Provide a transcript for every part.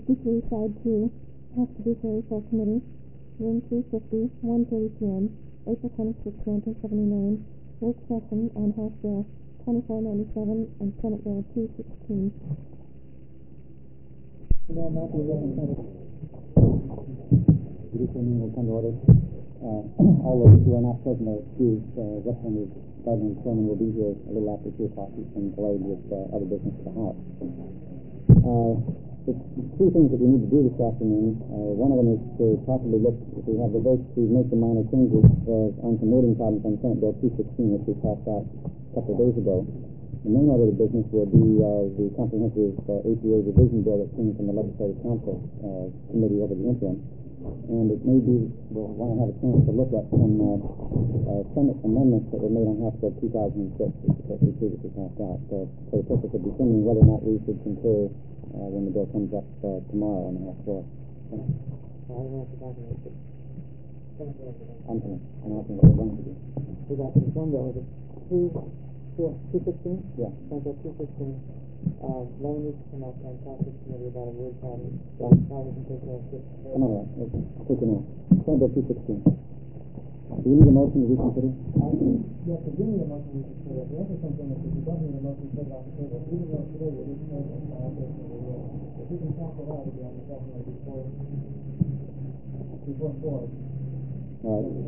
63, Side 2, House Judiciary Full Committee, Room 350, 1:30 p.m., April 26, 1979, work session on House Bill 2497 and Senate Bill 216. Judicial meeting will come to order. All those who are not present are excused. Representative Gardner and Chairman will be here a little after 2 o'clock. He's been delayed with other business at the House. The two things that we need to do this afternoon, one of them is to possibly look, if we have the votes, to make the minor changes on some wording problems on Senate Bill 216, which we passed out a couple of days ago. The main order of business will be the comprehensive APA revision bill that came from the Legislative Council Committee over the interim. And it may be we'll want to have a chance to look at some Senate amendments that were made on House Bill 2006 that we previously passed out. So for the purpose of determining whether or not we should concur when the bill comes up tomorrow on the House floor. I'm announcing what we're going to do. We got this one bill. Is it 216? Yeah. Senate Bill 216. Larry needs to come up and talk to the committee about a word problem. How we can take care of this. Come on, let's take it now. Senate Bill 216. Do you need a motion to reconsider? Yes, we do need a motion to reconsider. The other thing is, if you don't need a motion to take it off the table, even though today we didn't take it off the table, if you can talk it out again, definitely before 4. All right.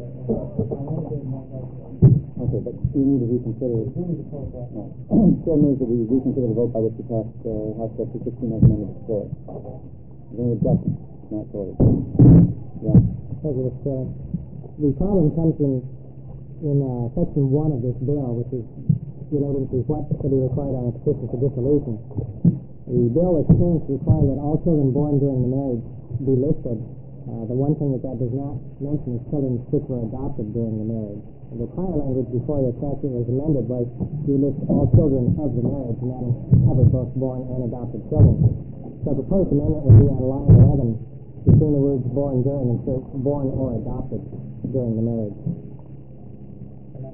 Okay, but you need to reconsider it. Still moves that we reconsider the vote by which we passed House Bill 216 as amended before. Is there any objection? Not sorted. Yeah. President, the problem comes in Section 1 of this bill, which is relating to what should be required on a petition for dissolution. The bill is changed to require that all children born during the marriage be listed. The one thing that does not mention is children which were adopted during the marriage. The prior language before the statute was amended was to list all children of the marriage, and that covered both born and adopted children. So the proposed amendment would be on line 11 between the words born during and born or adopted during the marriage. Let's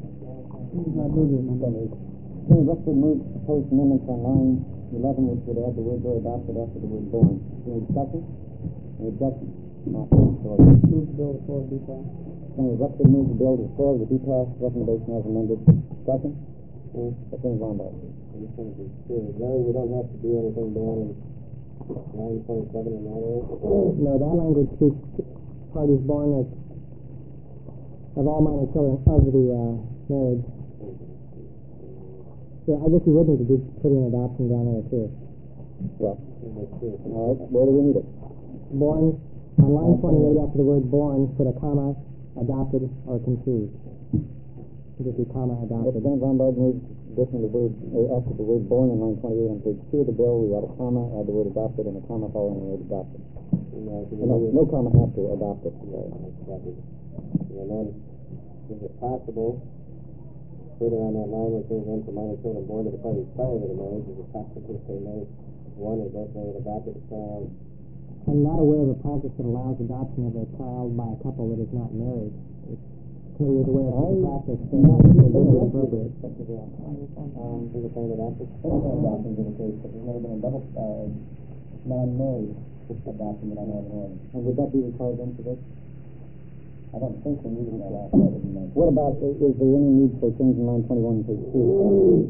move proposed amendments on line 11, which would add the word or adopted after the word born. Any discussion? Any objection? Not sorted. Move the bill before it be passed. Senator Ruxford moves the bill to the floor with the detailed recommendation as amended. Discussion? Senator Lombard. Larry, we don't have to do anything down in 9.7 and all that? No, that language speaks parties born of all minor children of the marriage. Yeah, I guess you would need to be putting adoption down there too. Well, all right, where do we need it? Born, on line 28 after the word born, put a comma, adopted, or conceived. Just be comma, adopted. Senator Lombard moves additionally the word, after the word born in line 28 on page 2 of the bill, we add a comma, add the word adopted, and a comma following the word adopted. No comma after adopted. And then, is it possible, further on that line, where it says, for minor children born to the parties prior to the marriage, is it possible to say no? One is that they adopted a child. I'm not aware of a practice that allows adoption of a child by a couple that is not married. Clearly is aware of the practice, but not legally appropriate. Adoption in the case, but there's never been a double non-married adoption that I know of in Oregon. And would that be required then for this? I don't think we need that. What about, is there any need for changing line 21 page 2?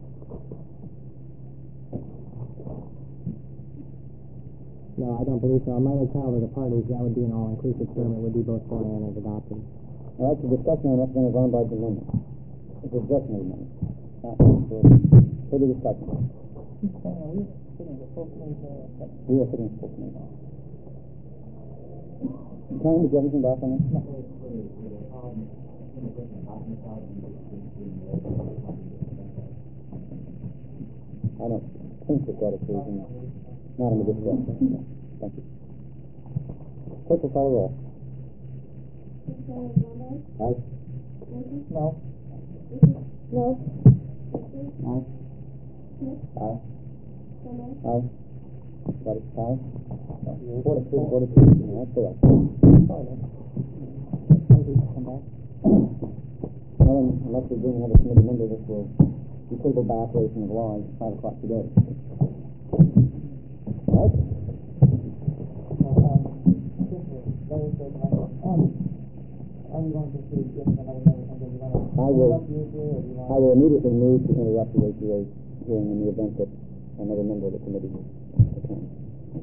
No, I don't believe so. A minor child of the parties, that would be an all-inclusive term. It would be both born and adopted. All right, the discussion on Representative Lombard's amendment. It's a discussion amendment. Further discussion. We are sitting in full committee. Time, did you have anything back on this? I don't think that that occasion, not in the discussion. Thank you. Clerk will call the roll. Aye. No. No. Aye. Aye. Aye. Got it? Aye. 4-2. That's correct. Come back. Well, unless we're doing another committee member, this will be tabled by operation of law at 5 o'clock today. All right? legislature like this? Are you going to pursue just another thing? Do you want to interrupt the APA, or do you want I will immediately move to interrupt the APA hearing in the event that another member of the committee attends.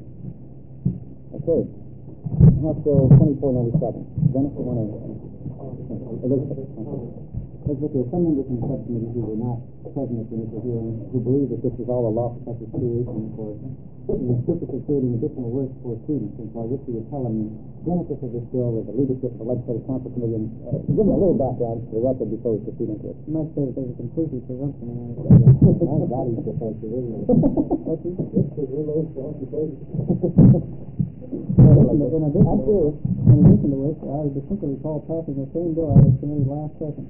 Okay. House Bill 2497. Dennis, you want to... Elizabeth, there are some members in the subcommittee who were not present at the initial hearing who believe that this is all a law-protected creation for the purpose of creating additional work for students. And so I wish you would tell them the genesis of this bill with the leadership of the Legislative Council Committee and give them a little background for the record before we proceed into it. You might say that there's a completely presumption in it. My body's defensive, isn't it? This is really self-defense. In addition to which, I would distinctly recall passing the same bill out of committee last session.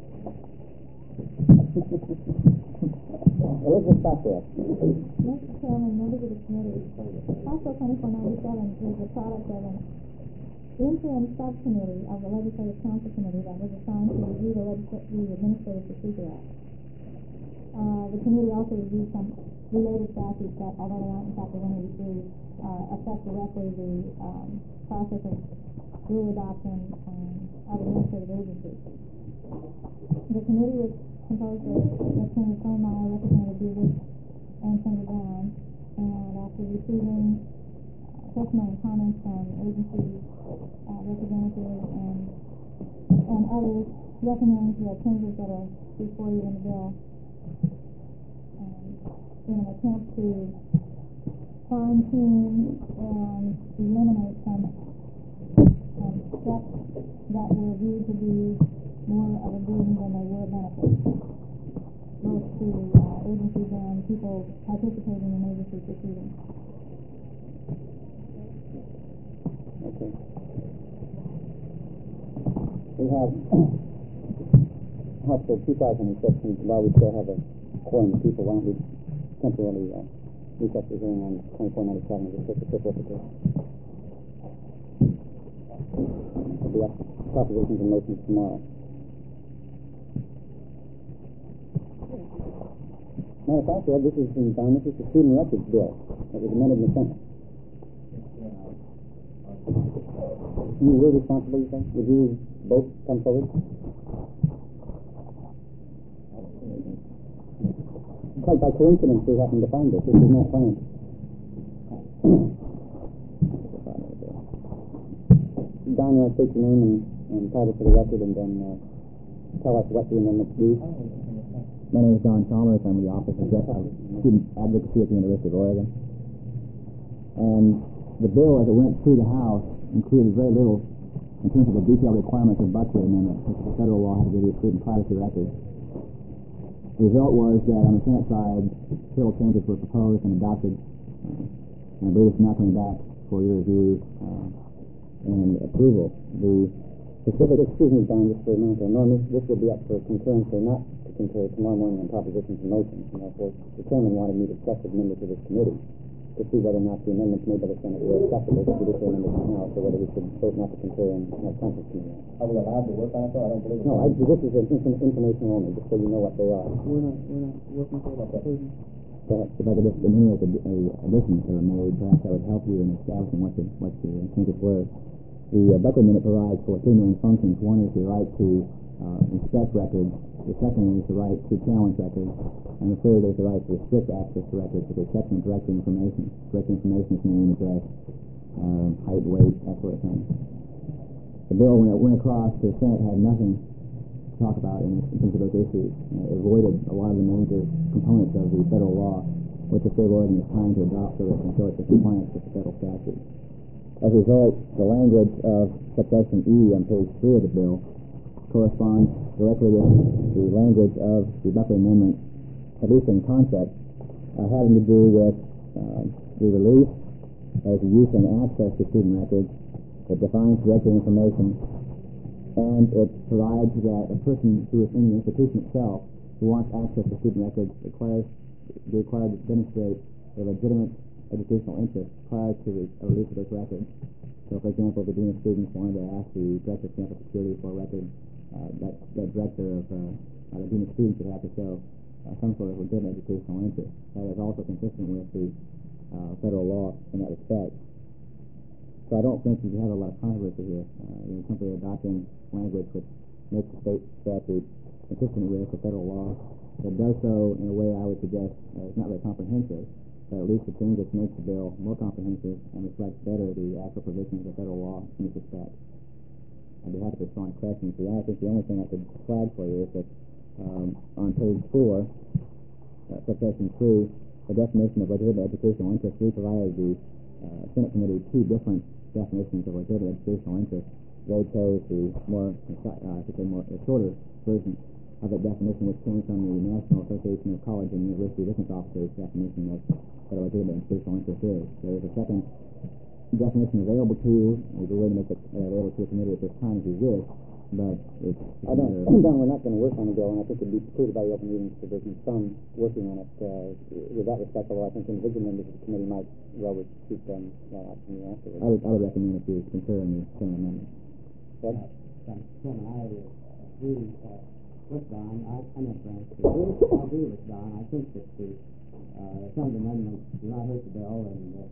Elizabeth Stockwell. Mr. Chairman, members of the committee, House Bill 2497 is the product of an interim subcommittee of the Legislative Council Committee that was assigned to review the Administrative Procedure Act. The committee also reviewed some related statutes that, although they aren't in Chapter 183, affect directly the process of rule adoption of administrative agencies. The committee was composed of Representative Stonemeyer, Representative Beavis, and Senator Brown, and after receiving testimony and comments from agency representatives and others, recommends the changes that are before you in the bill in an attempt to fine-tune and eliminate some steps that were viewed to be more of a burden than they were a benefit, both to agencies and people participating in agency proceedings. Okay. We have House Bill 2015. While we still have a quorum of people, why don't we temporarily recess the hearing on 2497 and just take a quick look at this. We'll be up propositions and motions tomorrow. Matter of fact, this is the student records bill that was amended in the Senate. You were responsible, you think? Would you both come forward? Quite by coincidence, we happened to find this. This is no plan. Don, you want to state your name and title for the record, and then tell us what the amendments do? My name is Don Chalmers. I'm with the Office of Student Advocacy at the University of Oregon. And the bill, as it went through the House, included very little in terms of the detailed requirements of Buckley Amendment, which is a federal law having to do with student privacy records. The result was that on the Senate side, several changes were proposed and adopted, and I believe it's now coming back for your review and approval. The specific, excuse me, Don, just for a minute. Normally, this will be up for concurrence or not to concur tomorrow morning on propositions and motions. And therefore, the chairman wanted me to discuss with members of this committee to see whether or not the amendments made by the Senate were acceptable to judicial members in the House, or whether we should vote not to concur and have conference committee. Are we allowed to work on it, though? I don't believe it. No, this is information only, just so you know what they are. We're not working for that conclusion. Go ahead. If I could just enumerate the additions that were made, perhaps that would help you in establishing what the changes were. The Buckley Amendment provides for three main functions. One is the right to inspect records. The second is the right to challenge records. And the third is the right to restrict access to records with the exception of direct information. Direct information is name, address, height, weight, that sort of thing. The bill, when it went across to the Senate, had nothing to talk about in terms of those issues. It avoided a lot of the major components of the federal law, which the state of Oregon is trying to adopt so that it can show its compliance with the federal statute. As a result, the language of subsection E on page 3 of the bill corresponds directly with the language of the Buckley Amendment, at least in concept, having to do with the release as the use and access to student records. It defines directory information, and it provides that a person who is in the institution itself who wants access to student records required to demonstrate a legitimate educational interest prior to the release of those records. So, for example, if the dean of students wanted to ask the director of campus security for a record, that director of the dean of students would have to show some sort of legitimate educational interest. That is also consistent with the federal law in that respect. So I don't think you have a lot of controversy here. You're simply adopting language which makes the state statute consistent with the federal law. It does so in a way I would suggest is not very comprehensive, but at least the change that makes the bill more comprehensive and reflects better the actual provisions of federal law in this respect. I'd be happy to respond to questions. I think the only thing I could flag for you is that on page 4, subsection 3, the definition of legitimate educational interest, we provided the Senate Committee two different definitions of legitimate educational interest. They chose the more shorter version of that definition, which came from the National Association of College and University Admissions Officers definition of what a legitimate educational interest is. There is a second definition available to you. There's a way to make it available to the committee at this time if you wish, but it's Don, we're not going to work on the bill, and I think it would be precluded by the open meetings provision from working on it with that respect, although I think individual members of the committee might well keep that opportunity afterwards. I would recommend that you concur in the Senate amendment. Chairman, I agree with Don. I agree with Don. I think that some amendments do not hurt the bill, and that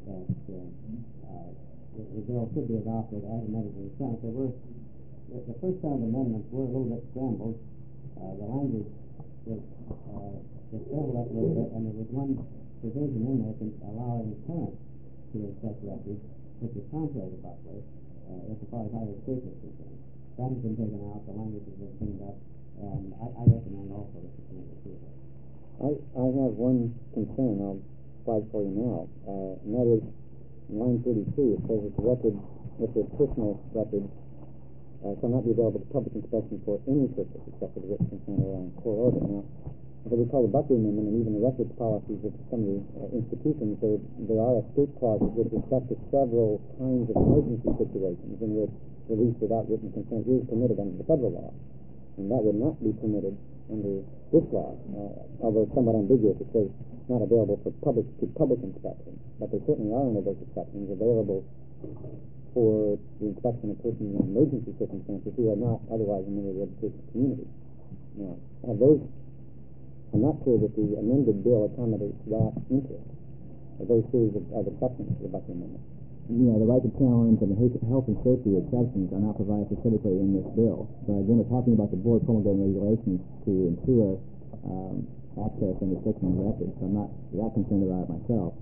the bill should be adopted as amended in the Senate. The first set of amendments were a little bit scrambled. The language was scrambled up a little bit, and there was one provision in there allowing parents to accept records, which is contrary to Buckley, as far as higher education is concerned. That has been taken out. The language has been cleaned up, and I recommend also that the committee approve it. I have one concern I'll flag for you now, and that is line 32. It says that the record, if it's personal record, shall not be available to public inspection for any purpose except for the written consent or on court order. Now, if we call the Buckley Amendment and even the records policies of some of the institutions, there are escape clauses with respect to several kinds of emergency situations in which release without written consent is permitted under the federal law, and that would not be permitted under this law, although somewhat ambiguous. It says not available for public inspection, but there certainly are under those exceptions available for the inspection of persons in emergency circumstances who are not otherwise a member of the educational community. Now, I'm not sure that the amended bill accommodates that interest, those series of exceptions to the Buckley Amendment. The right to challenge and the health and safety exceptions are not provided specifically in this bill. But again, we're talking about the board promulgating regulations to ensure access and restriction of records. So I'm not that concerned about it myself.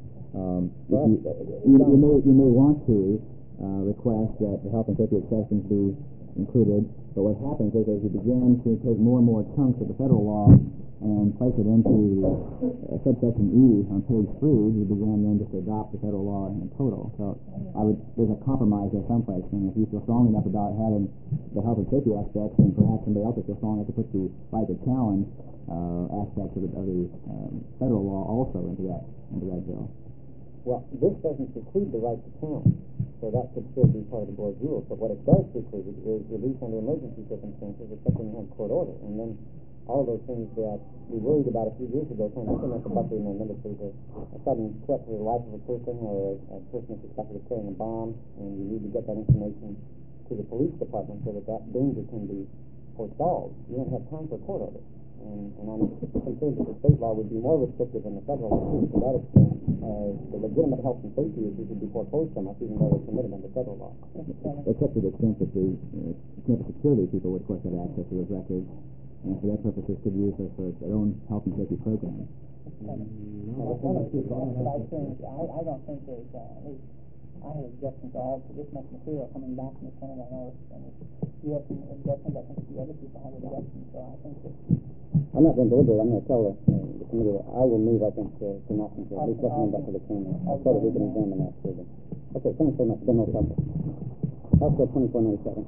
You may want to request that the health and safety exceptions be included, but what happens is as you begin to take more and more chunks of the federal law and place it into subsection E on page 3, you begin then just to adopt the federal law in total. So there's a compromise there someplace, and if you feel strongly enough about having the health and safety aspects, then perhaps somebody else will feel strong enough to put the right to challenge aspects of the federal law also into that bill. Well, this doesn't preclude the right to challenge, so that could still be part of the board's rules. But what it does preclude is release under emergency circumstances, except when you have court order. And then all those things that we worried about a few years ago, kind of similar to Buckley Amendment, if there's a sudden threat to the life of a person or a person is suspected of carrying a bomb, and you need to get that information to the police department so that danger can be forestalled. You don't have time for a court order. And I'm concerned that the state law would be more restrictive than the federal law. To that extent, the legitimate health and safety issues would be foreclosed from us, even though they're permitted under federal law. Except to the extent that the campus security people would, of course, have access to those records, and for that purpose could use those for their own health and safety program. I don't think there's I have objections to all this much material coming back from the Senate. I know you have some objections. I think the other people have objections. So I think I'm not going to deliberate. I'm going to tell the committee that I will move, I think, to not consider. At least recommend that to the chairman so that we can examine that further. Okay, thanks very much. Then no problem. House Bill 2497.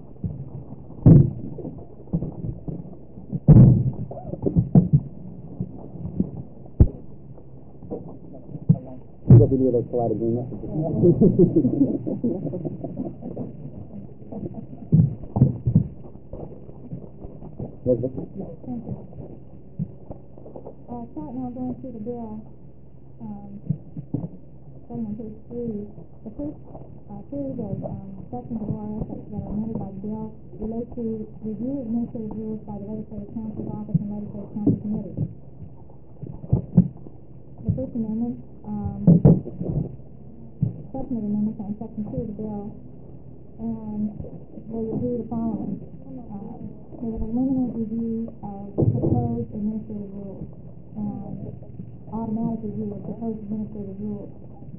What do you do with those polite agreements? Elizabeth? Starting now going through the bill, starting on page 3, the first series of sections of ORS that are amended by the bill relate to review administrative rules by the Legislative Council's Office and Legislative Council Committee. The first amendment subcommittee amendments on Section 2 of the bill, and they will do the following. They will eliminate review of proposed administrative rules and automatic review of proposed administrative rules.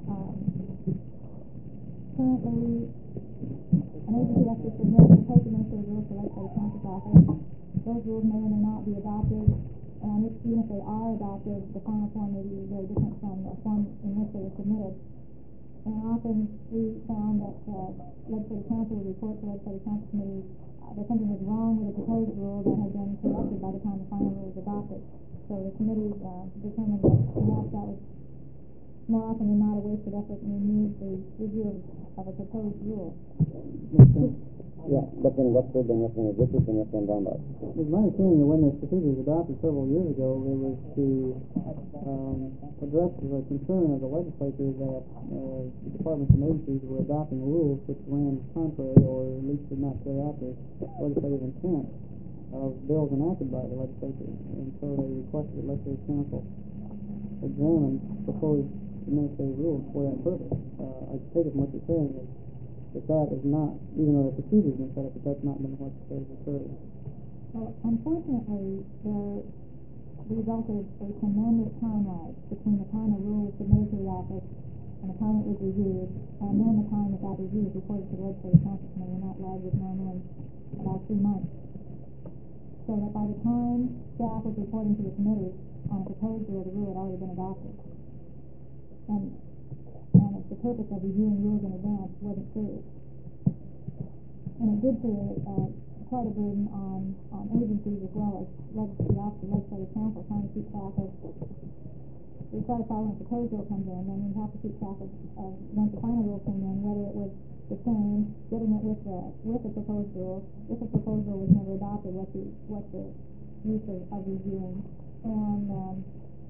Currently, an agency has to submit proposed administrative rules to legislative council's office. Those rules may or may not be adopted, and even if they are adopted, the final form may be very different from the form in which they were submitted. And often we found that legislative council would report to legislative council committee that something was wrong with a proposed rule that had been corrected by the time the final rule was adopted. So the committee determined that perhaps that was more often than not a waste of effort and removed the review of a proposed rule. Yeah, Representative Westford, then Representative Richards, then Representative Brownback. It's my understanding that when this procedure was adopted several years ago, it was to address the concern of the legislature that departments and agencies were adopting rules which ran contrary, or at least did not carry out the legislative intent of bills enacted by the legislature. And so they requested that legislative council examine proposed administrative rules for that purpose. I take it from what you're saying is that is not, even though the procedure has been set up, that that's not been what has occurred. Well, unfortunately, there resulted a tremendous time lag between the time a rule was submitted to the office and the time it was reviewed, and then the time that review was reported to the legislative council committee, and that lag was normally about 3 months. So that by the time staff was reporting to the committee on a proposed rule, the rule had already been adopted. And the purpose of reviewing rules in advance wasn't served. And it did create quite a burden on agencies as well as the office of legislative council trying to keep track of. We try to follow when a proposed rule comes in, then we have to keep track of once the final rule came in, whether it was the same, getting it with the proposed rule. If the proposed rule was never adopted, what the use of reviewing. And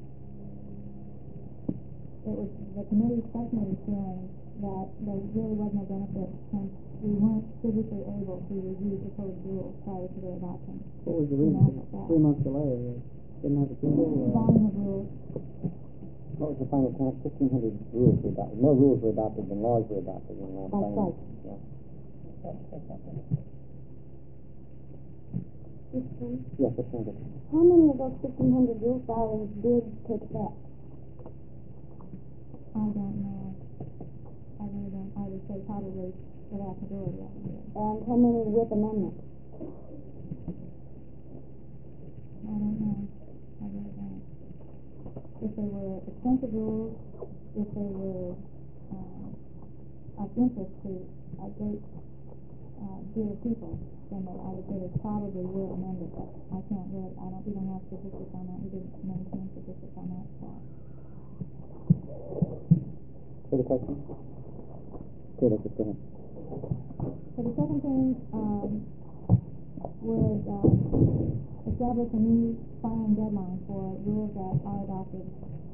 it was the committee's subcommittee feeling that there really was no benefit since we weren't physically able to review proposed rules prior to their adoption. What was the reason for 3 months delay? Didn't have the people? Volume of rules. What was the final count? 1,500 rules were adopted. More rules were adopted than laws were adopted. That's right. Yeah. Yes, Representative. How many of those 1,500 rule filings did take effect? I don't know. I really don't. I would say probably the vast majority of them did. And how many with amendments? I don't know. I really don't. If they were extensive rules, if they were of interest to a great deal of people, then I would say they probably were amended, but I can't really, we don't have statistics on that. We didn't maintain statistics on that. Further questions? Okay, let's just go ahead. So the second thing would establish a new filing deadline for rules that are adopted.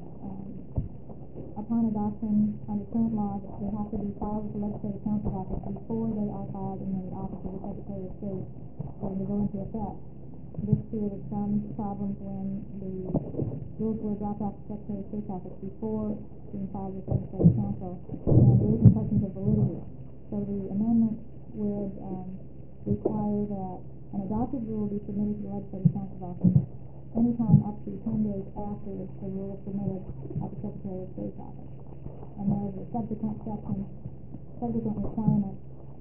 Upon adoption, under current law, they have to be filed with the legislative council's office before they are filed in the office of the Secretary of State when they go into effect. This created some problems when the rules were dropped off the Secretary of State's office before being filed with the legislative council and raising questions of validity. So the amendment would require that an adopted rule be submitted to the legislative council's office anytime up to 10 days after the rule is submitted at the Secretary of State's office. And there is a subsequent requirement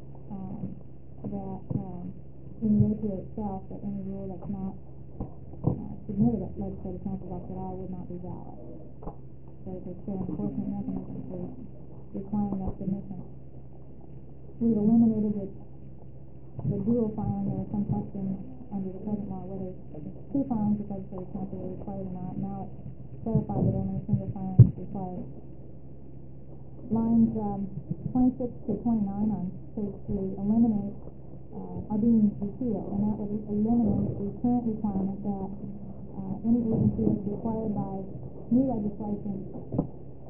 that in the APA itself that any rule that's not submitted at legislative council's office at all would not be valid. So there's still an enforcement mechanism for requiring that submission. We've eliminated the dual filing. There was some question under the present law whether 2 filings with legislative council were required or not. Now it's clarified that only a single filing is required. Lines 26 to 29 on page 3 are being repealed, and that would eliminate the current requirement that any agency is required by new legislation to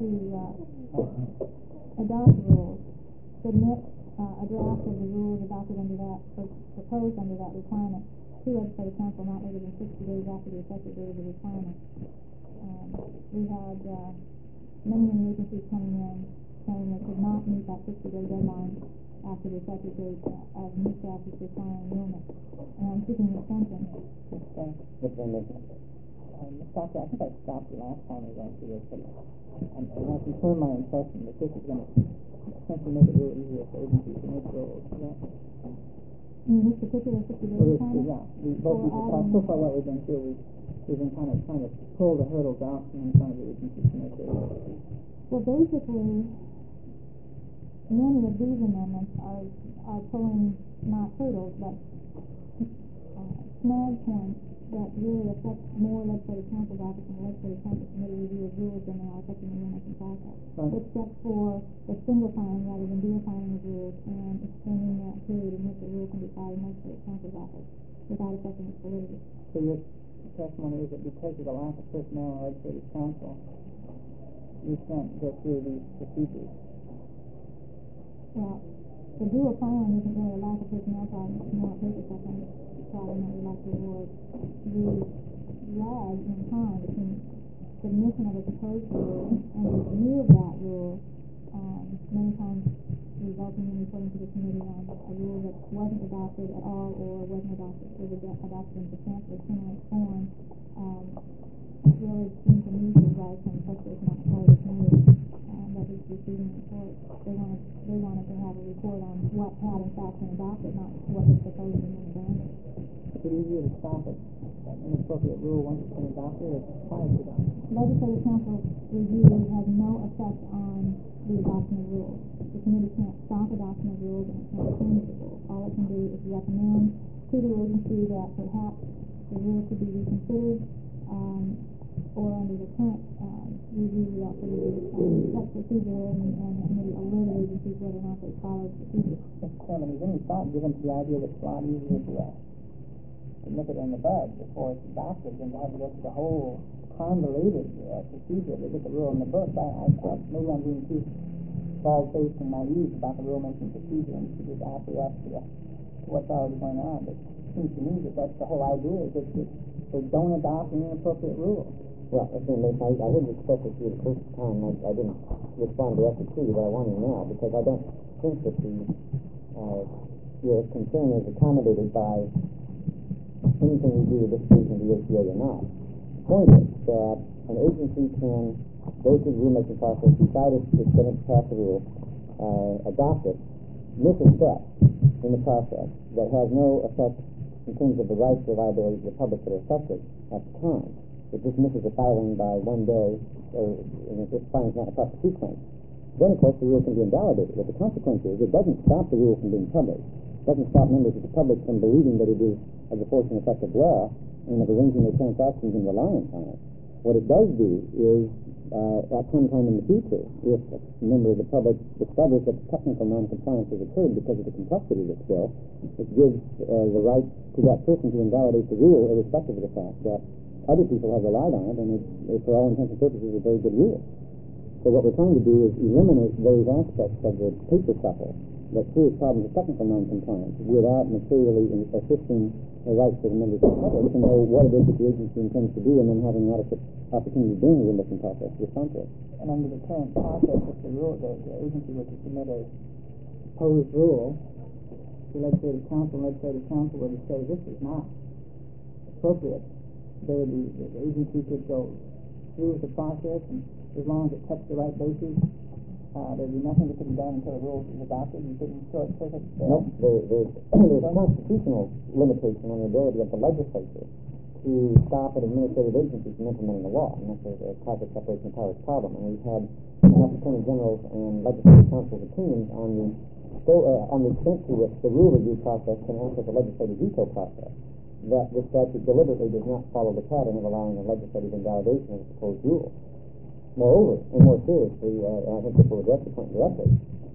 adopt rules, submit a draft of the rules adopted under that, or proposed under that requirement to legislative council not later than 60 days after the effective date of the requirement. We had many agencies coming in saying it did not meet that 60-day deadline after the effective date of new statutes requiring annulment. And I'm seeking an extension. Doctor, I think I stopped you last time we went through this, but I confirm my impression that this is going to essentially make it a little easier for agencies to make rules. In this particular 60-day time? Yeah. So far what we've been through, we've been kind of trying to pull the hurdles out from in front of the agencies to make their rules. Well, basically, many of these amendments are pulling not hurdles, but snag points that really affect more legislative counsel's office and the legislative council committee review of rules than they are affecting the rulemaking process. Right. Except for the single filing rather than dual filing of rules and extending that period in which a rule can be filed in the legislative counsel's office without affecting its validity. So your testimony is that because of the lack of personnel in legislative council, you can't go through these procedures. Well, the dual filing isn't really a lack of personnel problem, it's more a paper stuffing problem that we like to avoid. The lag in time between submission of a proposed rule and the review of that rule many times resulting in reporting to the committee on a rule that wasn't adopted at all or wasn't adopted, was adopted in substantially similar form, really seems to me to rise from frustration on the part of the committee that is receiving the report. They wanted to have a report on what had in fact been adopted, not what was proposed and then abandoned. Is it easier to stop an inappropriate rule once it's been adopted or prior to adoption? Legislative council review has no effect on the adoption of rules. The committee can't stop adoption of rules and it can't change the rules. All it can do is recommend to the agency that perhaps the rule could be reconsidered or under the current review we also set procedure and the committee alert agencies whether or not they follow the procedure. Mr. Chairman, is any thought given to the idea that it's a lot easier to nip it in the bud before it's adopted than to have to go through the whole convoluted procedure to get the rule in the book? Maybe I'm being too bald-faced and naive about the rulemaking procedure and should just acquiesce to what's already going on. But it seems to me that that's the whole idea, is that they don't adopt an inappropriate rule. Well, I heard you express it to you the first time. I didn't respond directly to you, but I want to now, because I don't think that your concern is accommodated by anything you do with this division of the APA or not. The point is that an agency can go through the rulemaking process, decide it's going to pass a rule, adopt it, miss a step in the process that has no effect in terms of the rights or liabilities of the public that are affected at the time. It just misses a filing by one day, and if this filing is not a proper sequence. Then, of course, the rule can be invalidated. But the consequence is it doesn't stop the rule from being published. It doesn't stop members of the public from believing that it is of the force and effect of law and of arranging their transactions in reliance on it. What it does do is, at some time in the future, if a member of the public discovers that technical non-compliance has occurred because of the complexity of this bill, it gives the right to that person to invalidate the rule irrespective of the fact that other people have relied on it, and it for all intents and purposes, is a very good rule. So what we're trying to do is eliminate those aspects of the paper shuffle that create problems of technical non-compliance without materially assisting the rights of the members of the public to know what it is that the agency intends to do and then having an adequate opportunity during the rulemaking process to respond to it. And under the current process, if the agency were to submit a proposed rule, the legislative council were to say this is not appropriate, the agency could go through with the process, and as long as it touched the right bases, there'd be nothing that could be done until the rule is adopted. You couldn't short circuit. No, there's a constitutional limitation on the ability of the legislature to stop an administrative agency from implementing the law, and that's a classic separation of powers problem. And we've had enough attorney generals and legislative council's opinions on the extent to which the rule review process can act as a legislative veto process, that the statute deliberately does not follow the pattern of allowing a legislative invalidation of a proposed rule. Moreover, and more seriously, I think this will address the point directly,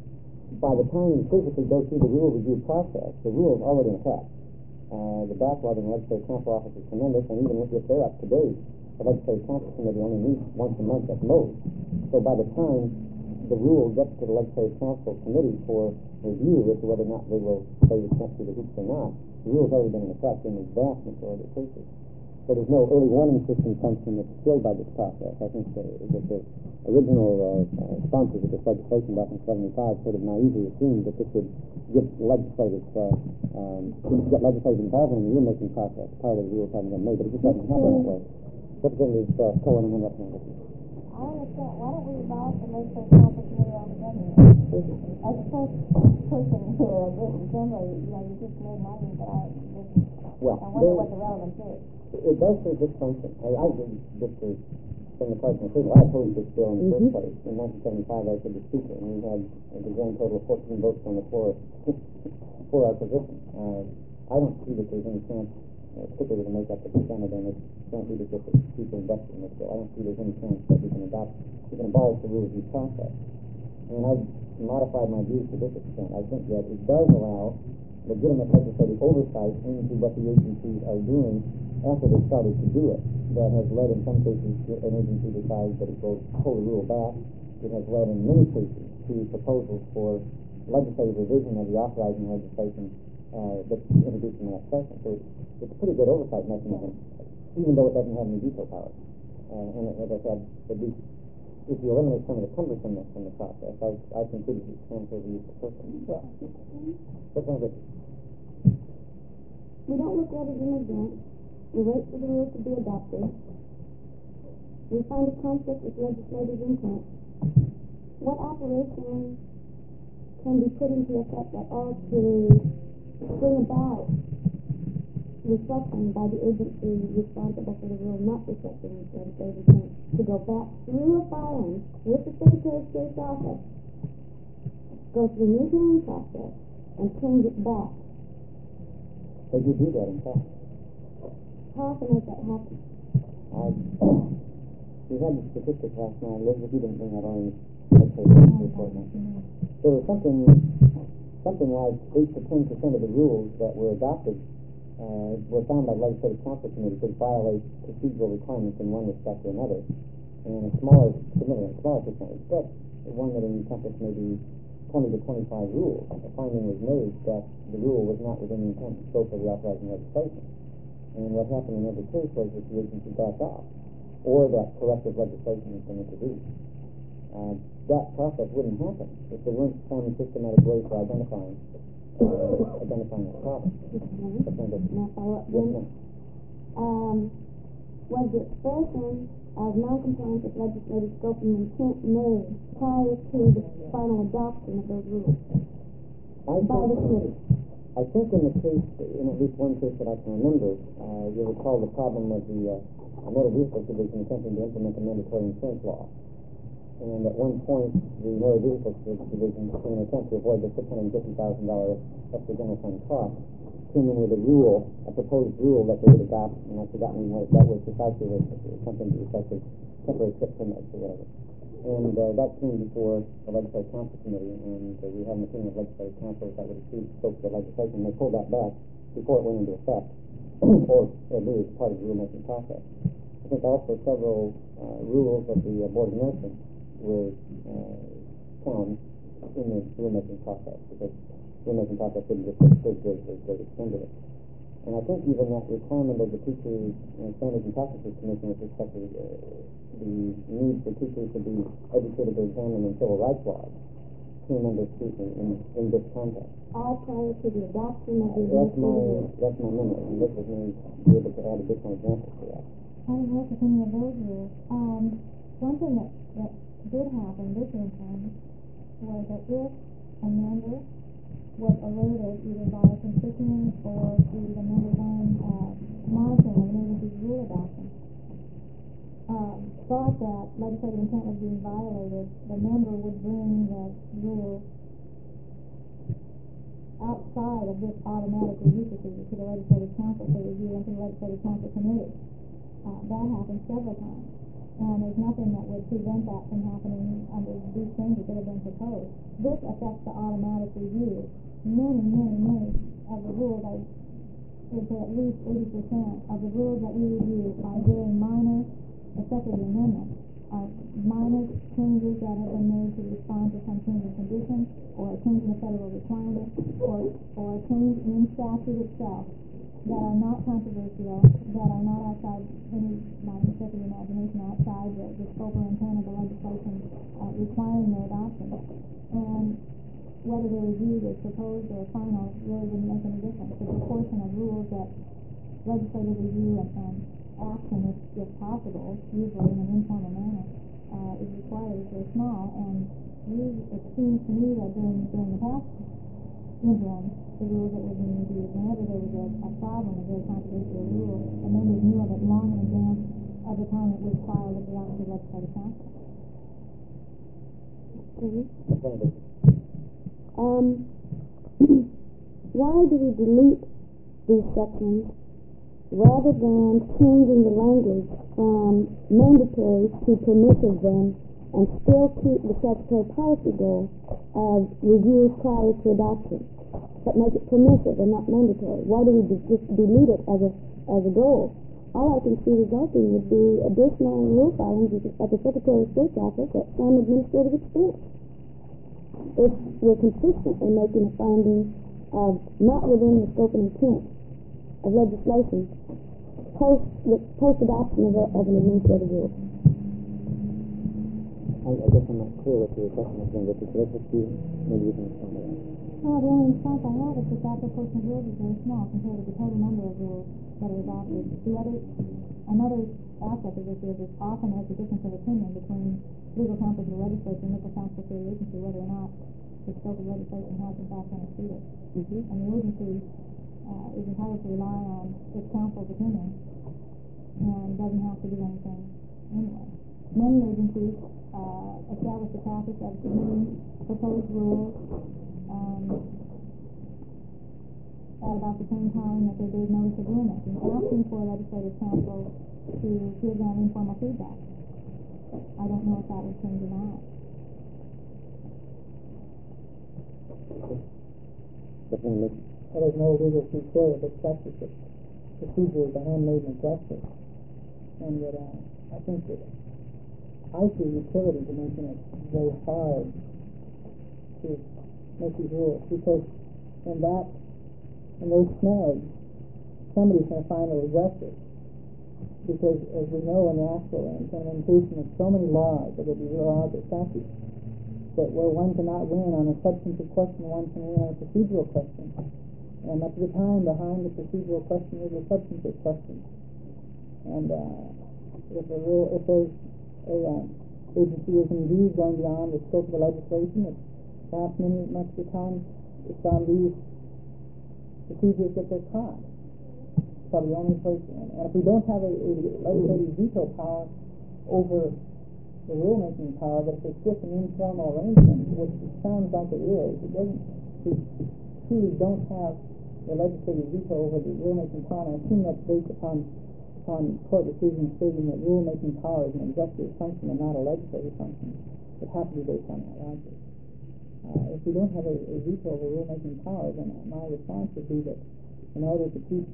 by the time you physically go through the rule review process, the rule is already in effect. The backlog in the legislative council office is tremendous, and even if they're up to date, the legislative council committee only meets once a month at most. So by the time the rule gets to the legislative council committee for review as to whether or not they will say you can't do the hoops or not, the rule has already been in effect in the vast majority of cases. So there's no early warning system function that's killed by this process. I think that the original sponsors of this legislation back in 75 sort of naively assumed that this would get legislative involvement in the rulemaking process prior to the rules having been made, but it just doesn't happen that way. Representative Cohen and then Representative. I understand. Why don't we abolish the legislative conference committee altogether? As a first person here, generally, you just made an argument that I wonder what the relevance is. It does serve this function. I just to bring the question to I opposed this bill in the first place. In 1975, I was the speaker, and we had a grand total of 14 votes on the floor for our position. I don't see that there's any chance, particularly to make up the Senate and its current leadership of people invested in this bill. I don't see there's any chance that we can abolish the rules of due process. And I've modified my views to this extent. I think that it does allow legitimate legislative oversight into what the agencies are doing after they started to do it. That has led in some cases to an agency decides that it will pull the rule back. It has led in many cases to proposals for legislative revision of the authorizing legislation that's introduced in that session. So it's a pretty good oversight mechanism, even though it doesn't have any veto power. And as I said, at least if you eliminate some of the cumbersomeness from the process, I concluded it stands for the use of person. We don't look at it in advance. We wait for the rules to be adopted. We find a conflict with legislative intent. What operations can be put into effect at all to bring about reflection by the agency responsible for the rule not reflecting legislative intent to go back through a filing with the Secretary of State's office, go through the new hearing process, and change it back? They do that, in fact. How often has that happened? We had the statistics last night. Elizabeth, you didn't bring that on. There was something like 8 to 10% of the rules that were adopted were found by the Legislative Council Committee to violate procedural requirements in one respect or another, and a smaller percentage, but one that encompassed maybe 20 to 25 rules. A finding was made that the rule was not within the intent and scope of the authorizing legislation. And what happened in every case was that the agency backed off, or that corrective legislation has been introduced. That process wouldn't happen if there weren't some systematic way for identifying the problem. Now follow up then. Was the expression of non-compliance with legislative scope and intent made prior to the final adoption of those rules by the committee? I think in the case, in at least one case that I can remember, you'll recall the problem of the Motor Vehicle Division attempting to implement a mandatory insurance law. And at one point, the Motor Vehicle Division, in an attempt to avoid the $650,000 extra general fund cost, came in with a proposed rule that they would adopt, and I've forgotten what that was precisely, was something to the effect of temporary trip permits or whatever. And that came before the Legislative Council Committee, and we had an opinion of Legislative Council that would exceed the scope of the legislation, and they pulled that back before it went into effect, or at least part of the rulemaking process. I think also several rules of the Board of Nursing were found in the rulemaking process, because the rulemaking process didn't just they extended it. And I think even that requirement of the Teachers Standards and Practices Commission with respect to the need for teachers to be educated or examined in civil rights laws came under scrutiny in this context. All prior to the adoption of the That's my memory, and this was me be able to add additional examples to that. I don't know if any of those rules. One thing that did happen this time was that if a member was alerted either by a constituent or through the member's own monitoring of an agency's rule adoption, thought that legislative intent was being violated, the member would bring the rule outside of this automatic review procedure to the Legislative Council for review and to the Legislative Council Committee. That happened several times, and there's nothing that would prevent that from happening under these changes that have been proposed. This affects the automatic review. Many of the rules, I would say at least 80% of the rules that we review are very minor, especially the amendments, are minor changes that have been made to respond to some change in conditions, or a change in the federal requirement, or a change in statute itself. that are not controversial, that are not outside any, by any stretch of the imagination, outside the scope or intent of the legislation requiring their adoption. And whether they're reviewed as proposed or final really didn't make any difference. The proportion of rules that legislative review and action, if possible, usually in an informal manner, is required is very small. And it seems to me that during the past interim, the rules that were being reviewed, whenever there was a problem, a very controversial rule, the members knew of it long in advance of the time it was filed at the Office of Legislative Counsel. Why do we delete these sections rather than changing the language from mandatory to permissive then, and still keep the statutory policy goal of reviews prior to adoption, but make it permissive and not mandatory? Why do we just delete it as a goal? All I can see resulting would be additional rule filings at the Secretary of State's office at some administrative expense. If we're consistently making a finding of not within the scope and intent of legislation post-adoption of an administrative rule. I guess I'm not clear what your question is going to be. Let's just see, maybe you can explain that. Well, the only response I have is that proportion of rules is very small compared to the total number of rules that are adopted. Another aspect of this is it's often there's a difference of opinion between legal counsel to the legislature and legal counsel to the agency whether or not the scope of legislation has in fact been exceeded. And the agency is entitled to rely on its counsel's opinion and doesn't have to do anything anyway. Many agencies establish the practice of submitting proposed rules at about the same time that they gave notice of rulemaking, asking for legislative counsel to give them informal feedback. I don't know if that would change or not. Well, there's no legal criteria that sets the procedure is a handmaiden justice. And that I think that I see utility to making it very hard to make these rules, because in those snags, somebody's going to finally address it. Because as we know in the actual implementation of so many laws, whether it be laws or statutes, that where one cannot win on a substantive question, one can win on a procedural question. And much of the time behind the procedural question is a substantive question. And if there's a agency is indeed going beyond the scope of the legislation, it's perhaps much of the time it's on these procedures that they're caught. It's probably the only place. And if we don't have a legislative veto power over the rulemaking power, but if it's just an informal arrangement, which it sounds like it is, we truly don't have the legislative veto over the rulemaking power. And I assume that's based upon court decisions stating that rulemaking power is an executive function and not a legislative function. It has to be based on that logic. If we don't have a veto over rulemaking power, then my response would be that in order to keep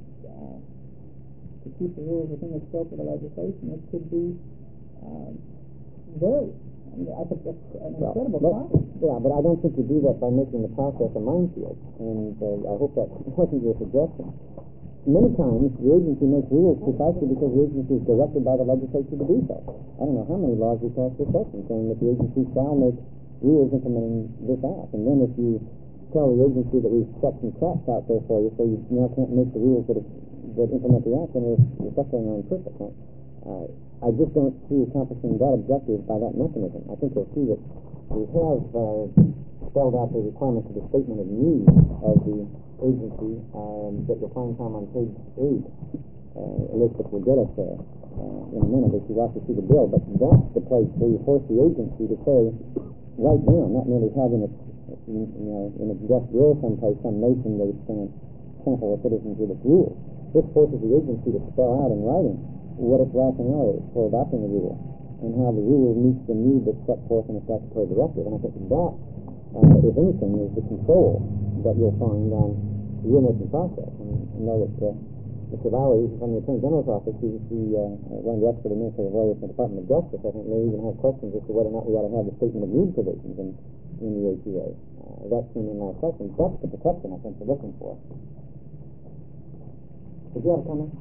the rules within the scope of the legislation, it could be very. I think that's an incredible process. Yeah, but I don't think you do that by making the process a minefield, and I hope that wasn't your suggestion. Many times, the agency makes rules precisely because the agency is directed by the legislature to do so. I don't know how many laws we passed this session saying that the agency shall make rules implementing this act, and then if you tell the agency that we've set some traps out there for you, so you now can't make the rules that implement the act, then you're suffering on purpose. I just don't see accomplishing that objective by that mechanism. I think you'll see that we have spelled out the requirements of the statement of needs of the agency that you'll find, Tom, on page 8. Elizabeth will get us there in a minute as she walks us through the bill, but that's the place where you force the agency to say, right now, not merely having it in a desk drawer someplace, some notion that it's going to sample the citizens with its rules. This forces the agency to spell out in writing what its rationale is for adopting the rule and how the rule meets the need that's set forth in a statutory directive. And I think that, if anything, is the control that you'll find on the rulemaking process. And I know that Mr. Lowry from the Attorney General's office, he's one of the expert administrative lawyers in the Department of Justice. I think may even have questions as to whether or not we ought to have the statement of need provisions in the APA. That came in last session. That's the protection I think we're looking for. Did you have a comment?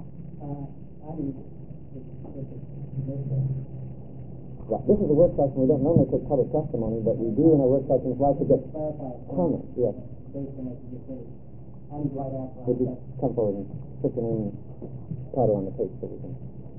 Yeah, this is a work session. We don't normally take public testimony, but we do in our work sessions like to get comments. Yes. Would you come forward and put your name and title on the page so we can...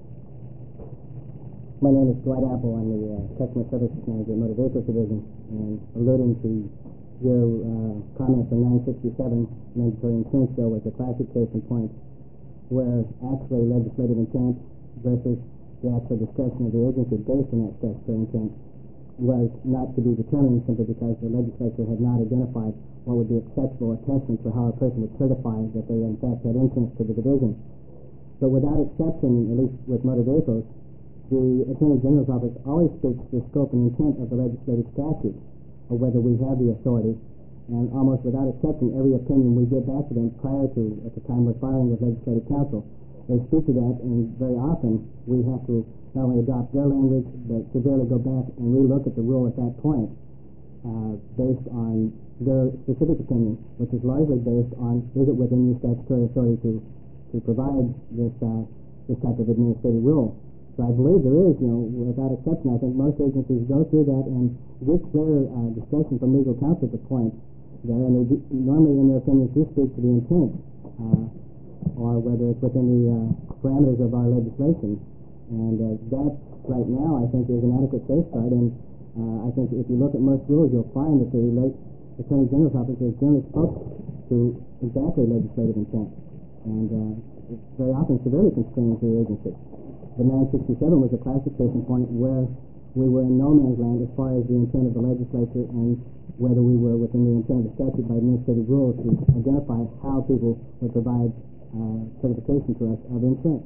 My name is Dwight Apple. I'm the Customer Services Manager at Motor Vehicles Division, and alluding to your comment from 967, Mandatory Insurance Bill, was a classic case in point where actually legislative intent versus the actual discretion of the agency based on that statutory intent was not to be determined simply because the legislature had not identified what would be acceptable attestment for how a person would certify that they in fact had insurance to the division. But without exception, at least with motor vehicles, the Attorney General's Office always speaks to the scope and intent of the legislative statute, or whether we have the authority, and almost without exception, every opinion we give back to them prior to, at the time we're filing with Legislative Counsel, they speak to that, and very often we have to not only adopt their language, but severely go back and relook at the rule at that point, based on their specific opinion, which is largely based on, is it within your statutory authority to provide this type of administrative rule. So I believe there is, without exception, I think most agencies go through that and give clear discretion from legal counsel at the point there, and they normally in their opinions do speak to the intent, or whether it's within the parameters of our legislation. And that, right now, I think is an adequate safeguard, and I think if you look at most rules, you'll find that the Attorney General's Office is generally supposed to exactly legislative intent, and very often severely constraining to the agency. The 967 was a classic case in point where we were in no man's land as far as the intent of the legislature and whether we were within the intent of the statute by administrative rules to identify how people would provide certification to us of insurance.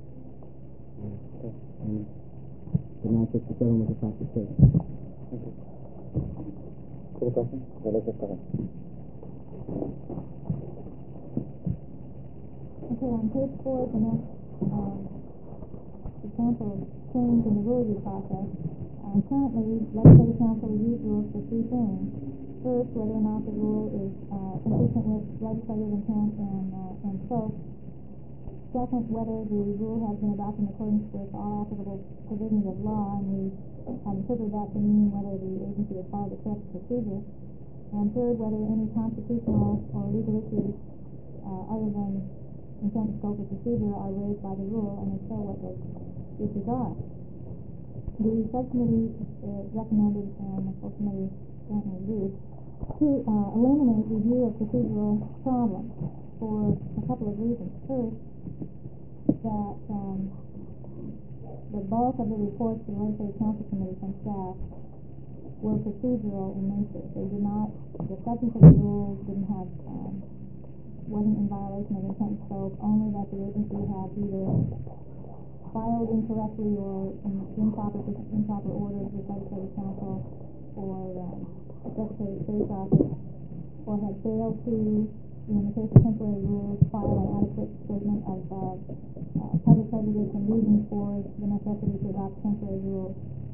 And the 967 was a classic case. Thank you. Any questions? Go ahead. Okay, on page 4 of the next example of change in the rule review process, currently Legislative Council reviews rules for three things. First, whether or not the rule is consistent with legislative intent and scope. Second, whether the rule has been adopted in accordance with all applicable provisions of law, and we interpret that to mean whether the agency has followed the correct procedure. And third, whether any constitutional or legal issues other than intent, scope, or procedure are raised by the rule, and if so, what those issues are. The subcommittee recommended, and the full committee apparently agreed, to eliminate review of procedural problems for a couple of reasons. First, that the bulk of the reports to the Legislative Council Committee from staff were procedural in nature. They did not, the substance of the rules didn't have, wasn't in violation of intent and scope, only that the agency had either filed incorrectly or in improper orders with Legislative Council or Secretary of State's office, or had failed to, in the case of temporary rules, file an adequate statement of public prejudice and reasons for the necessity to adopt temporary rules.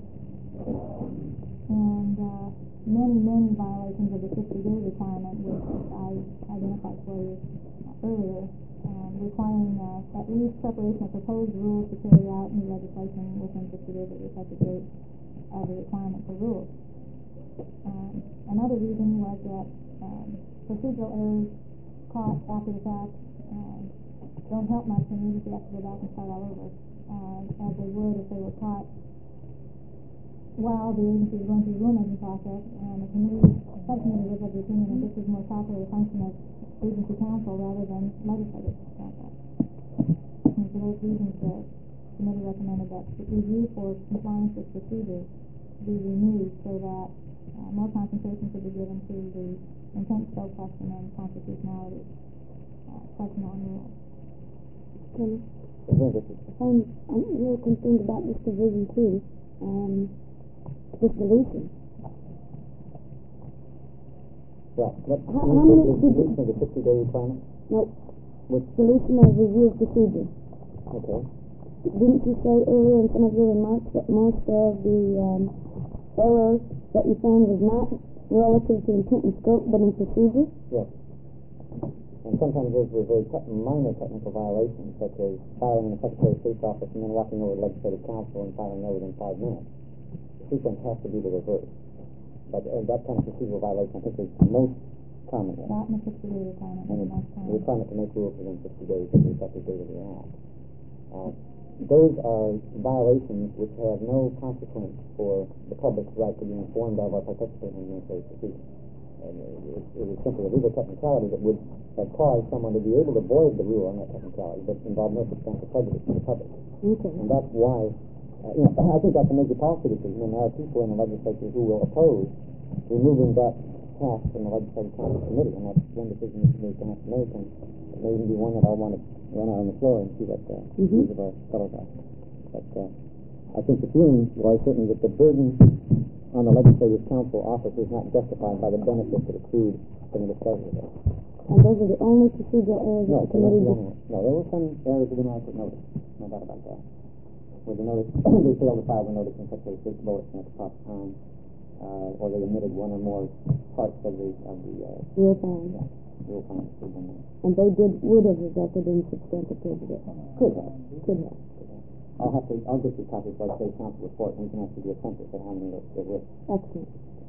And many violations of the 60-day requirement, which I identified for you earlier, requiring at least preparation of proposed rules to carry out new legislation within 60 days of the effective date of the requirement for rules. Another reason was that procedural errors caught after the fact don't help much, and the agency has to go back and start all over, as they would if they were caught while the agency is going through the rulemaking process. And the subcommittee was of the opinion that this is more properly a function of agency counsel rather than legislative counsel. And for those reasons, the committee recommended that the review for compliance with procedures be renewed so that more concentration should be given to the intent, scope question and constitutionality question on rules. I'm real concerned about this division too. This deletion. Yeah. How many deletion of the 60-day requirement? No. With deletion of review of procedure. Okay. Didn't you say earlier in some of your remarks that most of the errors that you found was not relative to intent and scope, but in procedure? Yes. And And sometimes those were very minor technical violations, such as filing in the Secretary of State's office and then walking over to Legislative Council and filing there within 5 minutes. The sequence has to be the reverse. But that kind of procedural violation, I think, is the most common one. Not in the 60-day requirement. And the requirement to make rules within 60 days of the effective date of the act. Those are violations which have no consequence for the public's right to be informed of or participate in administrative proceedings. And it is simply a legal technicality that would have caused someone to be able to void the rule on that technicality, but involve no substantial prejudice to the public. Okay. And that's why, I think that's a major policy decision, and there are people in the legislature who will oppose removing that task from the Legislative Council Committee, and that's one decision that we're going to have to make, and it may even be one that I'll want to run out on the floor and see what views of our fellows are. But I think the feeling was certainly that the burden on the Legislative Council office is not justified by the benefits that accrued from the discussion of it. And those are the only procedural errors that the committee did. No, there were some errors of inadequate notice. No doubt about that. With the notice, they failed to file the notice in Secretary of State's bulletin at the proper time, or they omitted one or more parts of the Real fine. rule fine. And they would have resulted in substantial prejudice. Could have. I'll get you a copy of the Legislative Council report, and you can actually do a census of how many there were. Excellent.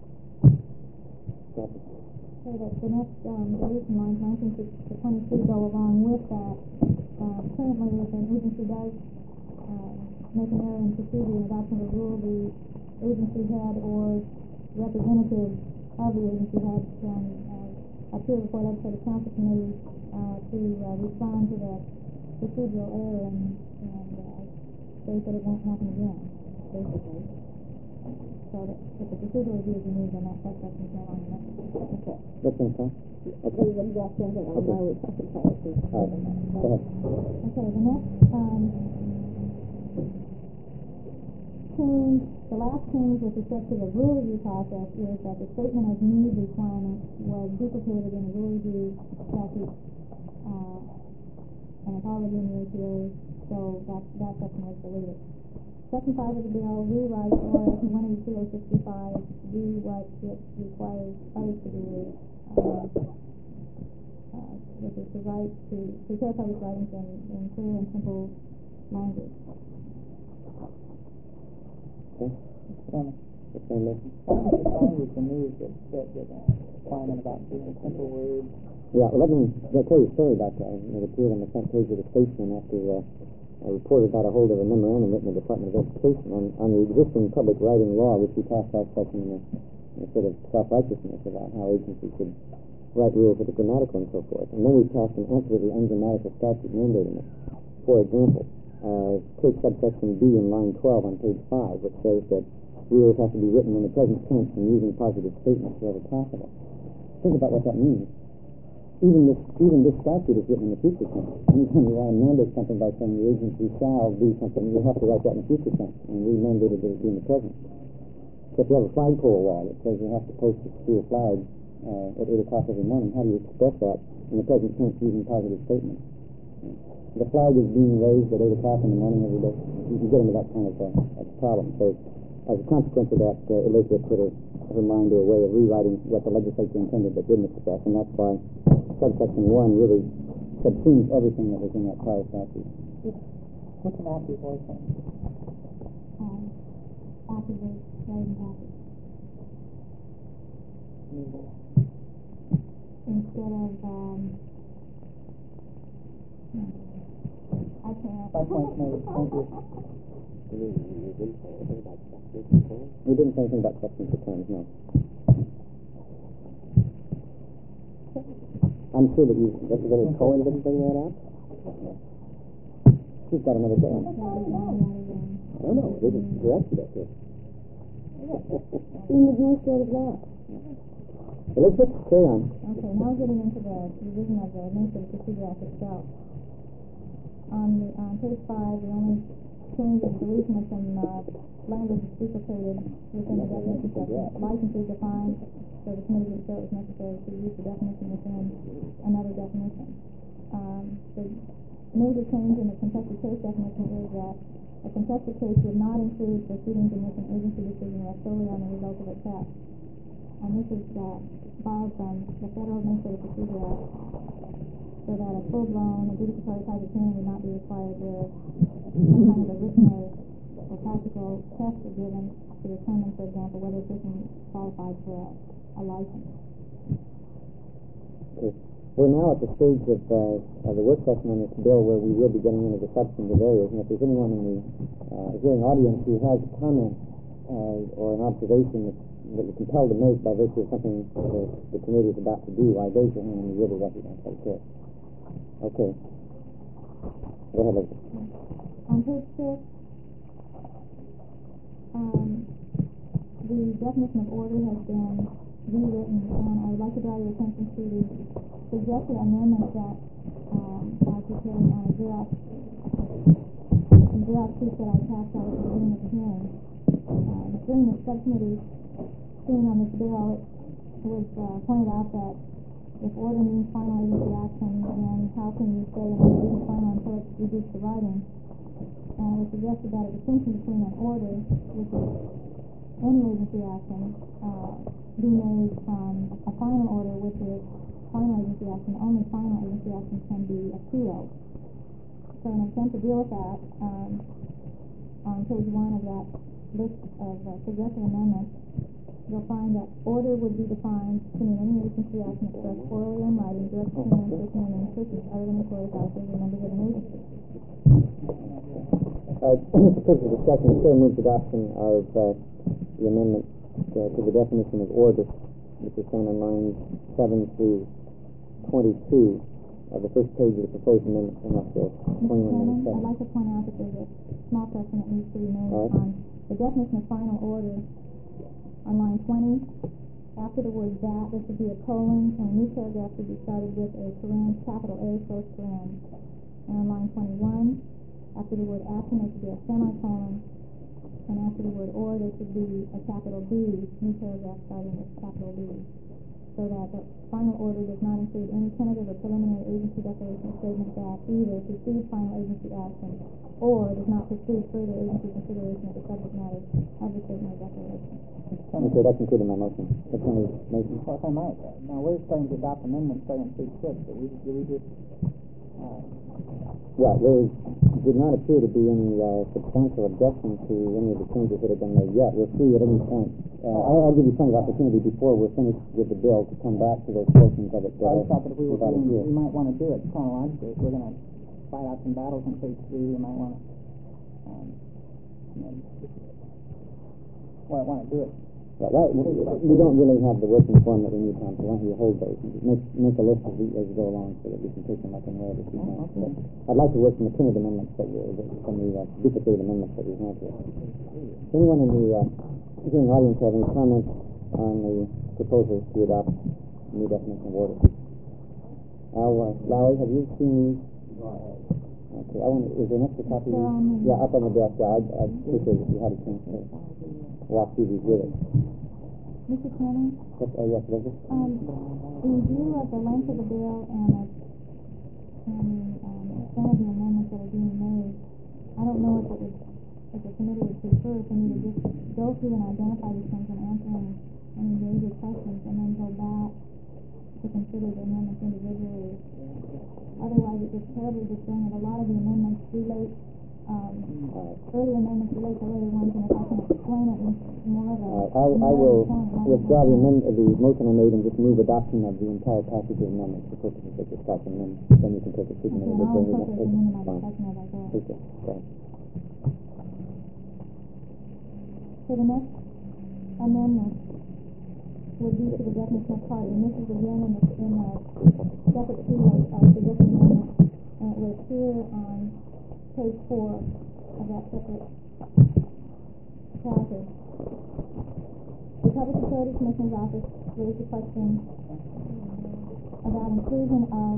So the next deletion lines 19 to 22 go along with that. Currently, if an agency does make an error in procedure in adoption of a rule, the agency head or representative of the agency head can appear before Legislative Council Committee to respond to that procedural error and state that it won't happen again, basically. So that if the procedural review is removed, then that section is no longer necessary. Okay. That's okay. Okay, the exact same thing. I don't know what we're talking about. All right. Go ahead. Okay, the next change, the last change with respect to the rule review process is that the statement of need requirement was duplicated in the rule review statute, and it's already in the APA, so that section was deleted. Section 5 of the bill rewrites ORS 182.065 to do what it requires others to do, which is the right to prepare public writings in clear and simple language. Okay. The same motion? The language removed the requirement about using simple words. Yeah, let me tell you a story about that. It appeared on the front page of the Statesman after I reported got a hold of a memorandum written in the Department of Education on the existing public writing law, which we passed last session in a sort of self-righteousness about how agencies should write rules that are grammatical and so forth. And then we passed an absolutely ungrammatical statute mandating it. For example, take subsection B in line 12 on page 5, which says that rules have to be written in the present tense and using positive statements wherever possible. Think about what that means. Even this statute is written in the future tense. Anytime you want to mandate something by saying the agency shall do something, you have to write that in the future tense, and we mandated that it be in the present. So if you have a flagpole law that says you have to post a school flag at 8 o'clock every morning, how do you express that in the present tense using positive statements? The flag is being raised at 8 o'clock in the morning every day. You get into that kind of a problem. So as a consequence of that, Elizabeth put her mind to a way of rewriting what the legislature intended but didn't express, and that's why subsection 1 really subsumes everything that was in that prior statute. What's an active voice thing? Active voice, writing passive. Instead of, I can't. My point made. Thank you. We didn't say anything about substance of terms, no. I'm sure that Representative Cohen didn't bring that up. She's got another day. I don't know. They just directed us here. In the administrative law. Elizabeth, carry on. Okay, now getting into the revision of the Administrative Procedure Act itself. On page 5, the only change is deletion of some language duplicated within the definition section. License is defined, so the committee didn't feel it was necessary to use the definition within another definition. The major change in the contested case definition is that a contested case would not include proceedings in which an agency decision rests solely on the result of a test. and this is borrowed from the Federal Administrative Procedure Act, so that a full-blown adjudicatory type of hearing would not be required where some kind of a written or practical test is given to determine, for example, whether a person qualified for a license. Okay. We're now at the stage of the work session on this bill where we will be getting into the substantive areas, and if there's anyone in the hearing audience who has a comment or an observation that you're compelled to make by virtue of something the committee is about to do, I raise your hand and you will be recognized by the chair. Okay. Go ahead, Elizabeth. On page 6, the definition of order has been rewritten, and I would like to draw your attention to the suggested amendments that are prepared on a Xerox sheet that I passed out at the beginning of the hearing. During the subcommittee hearing on this bill, it was pointed out that if order means final agency action, then how can you say an order isn't final until it's reduced to writing? And it was suggested that a distinction between an order, which is any agency action, be made from a final order, which is final agency action. Only final agency action can be appealed. So in an attempt to deal with that, on page 1 of that list of suggested amendments, you'll find that order would be defined to mean any agency action expressed orally or in writing, directed to an person or named persons other than employees, officers, or members of an agency. For purpose of discussion, the chair moves adoption of the amendment to the definition of order, which is found on lines 7 through 22 of the first page of the proposed amendment from up to 2197. I'd like to point out that there's a small correction that needs to be made on the definition of final order. On line 20, after the word that, there should be a colon, and a new paragraph should be started with a paren, capital A, first paren. And on line 21, after the word action, there should be a semicolon, and after the word or, there should be a capital B, new paragraph starting with capital B, so that the final order does not include any tentative or preliminary agency declaration or statement that either precedes final agency action or does not preclude further agency consideration of the subject matter of the statement or declaration. Okay, that's included in my motion. That's only motion. Well, if I might, now we're starting to adopt amendments starting on page 6, but we just Yeah, there did not appear to be any substantial objection to any of the changes that have been made yet. We're free at any point. I'll give you plenty of opportunity before we're finished with the bill to come back to those portions of it. I thought that if we were doing, we might want to do it chronologically. If we're going to fight out some battles on page 3, we might want to do it. Right. We don't really have the working form that we need time, so why don't you hold those and make a list as you go along so that we can take them up and read as we can. Okay. I'd like to work from the printed amendments from the duplicated amendments that we have here. Does anyone in the hearing audience have any comments on the proposal to adopt a new definition of order? Al Lowry, have you seen these? Okay, is there an extra copy of these? Yeah, up on the desk. Yeah, I'd appreciate it if you had a chance to walk through these with us. Mr. Chairman? Yes, Elizabeth? In view of the length of the bill and the extent of the amendments that are being made, I don't know if the committee would prefer for me to just go through and identify these things and answer any major questions and then go back to consider the amendments individually. Otherwise, it gets terribly disjointed. A lot of the amendments relate, early amendments relate to later ones, and if I can explain it in more of a... I will withdraw the motion I made and just move adoption of the entire package of amendments for purposes of discussion, and then you can take a treatment of it. I'll incorporate them into my discussion as I go. Okay, go ahead. So the next amendment would be to the definition of party, and this is again in the separate sheet of suggested amendment, and it will appear on page 4 of that separate package. The Public Utility Commissioner's Office raised a question about inclusion of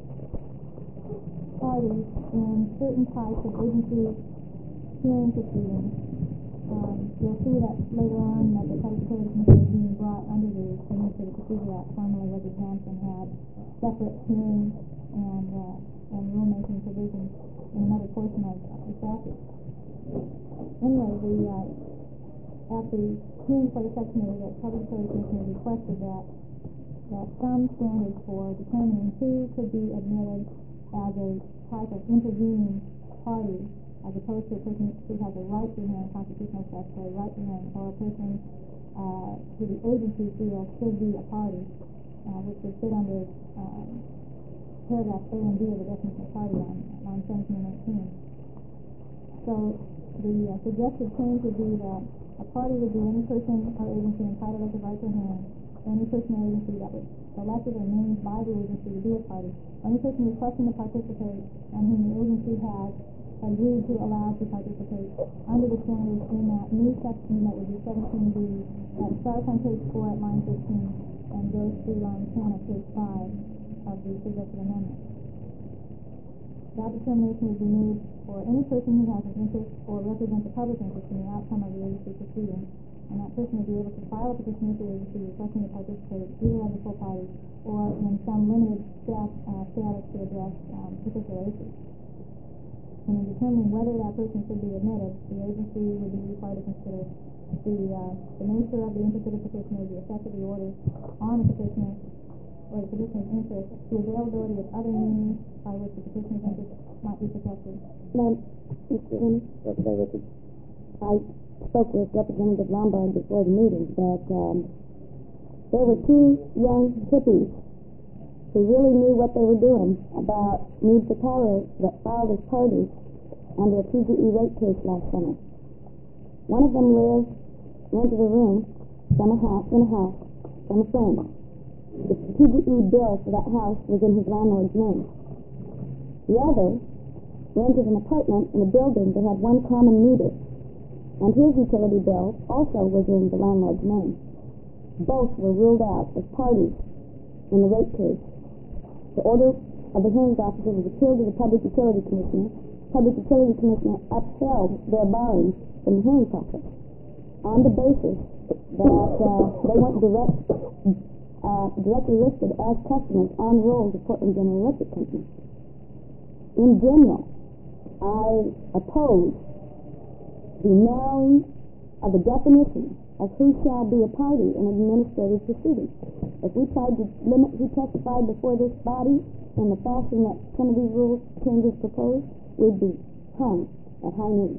parties in certain types of agency hearing proceedings. You'll see that later on that the Public Utility Commission is being brought under the Administrative Procedure Act, formerly was exempt and had separate hearings and rulemaking provisions in another portion of the statute. Anyway, at the hearing for the subcommittee, the Public Utilities Commission requested that some standards for determining who could be admitted as a type of intervening party, as opposed to a person who has a right to hearing, constitutional statutory right to hearing, or a person who the agency feels should be a party, which would fit under paragraph A and B of the definition of party on line 17 and 18. So the suggested change would be that a party would be any person or agency entitled to the right to hearing, any person or agency that was selected or named by the agency to be a party, any person requesting to participate and whom the agency has agreed to allow to participate under the standards in that new section that would be 17B, that starts on page 4 at line 15 and goes through line 10 at page 5 of the suggested amendment. That determination would be made for any person who has an interest or represents a public interest in the outcome of the agency proceeding, and that person would be able to file a petition with the agency requesting to participate either as a full party or in some limited status to address particular issues. And in determining whether that person should be admitted, the agency would be required to consider the nature of the interested petitioner, the effect of the order on the petitioner or the petitioner's interest, the availability of other means by which the petitioner's interest might be protected. Ma'am, Mr. Ennis, I spoke with Representative Lombard before the meeting that there were two young hippies who really knew what they were doing about Need for Power that filed as parties under a PGE rate case last summer. One of them rented a room in a house from a friend. The PGE bill for that house was in his landlord's name. The other rented an apartment in a building that had one common meter, and his utility bill also was in the landlord's name. Both were ruled out as parties in the rate case. The order of the hearings officer was appealed to the Public Utility Commissioner. Public Utility Commissioner upheld their borrowing from the hearing process on the basis that they weren't directly listed as customers on the rolls of Portland General Electric Company. In general, I oppose the narrowing of the definition of who shall be a party in an administrative proceeding. If we tried to limit who testified before this body in the fashion that some of these rule changes proposed, we'd be hung at high noon.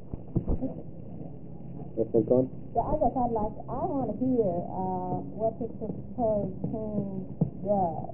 Yes, Ms. Gordon? Yeah, I guess I want to hear what this proposed change does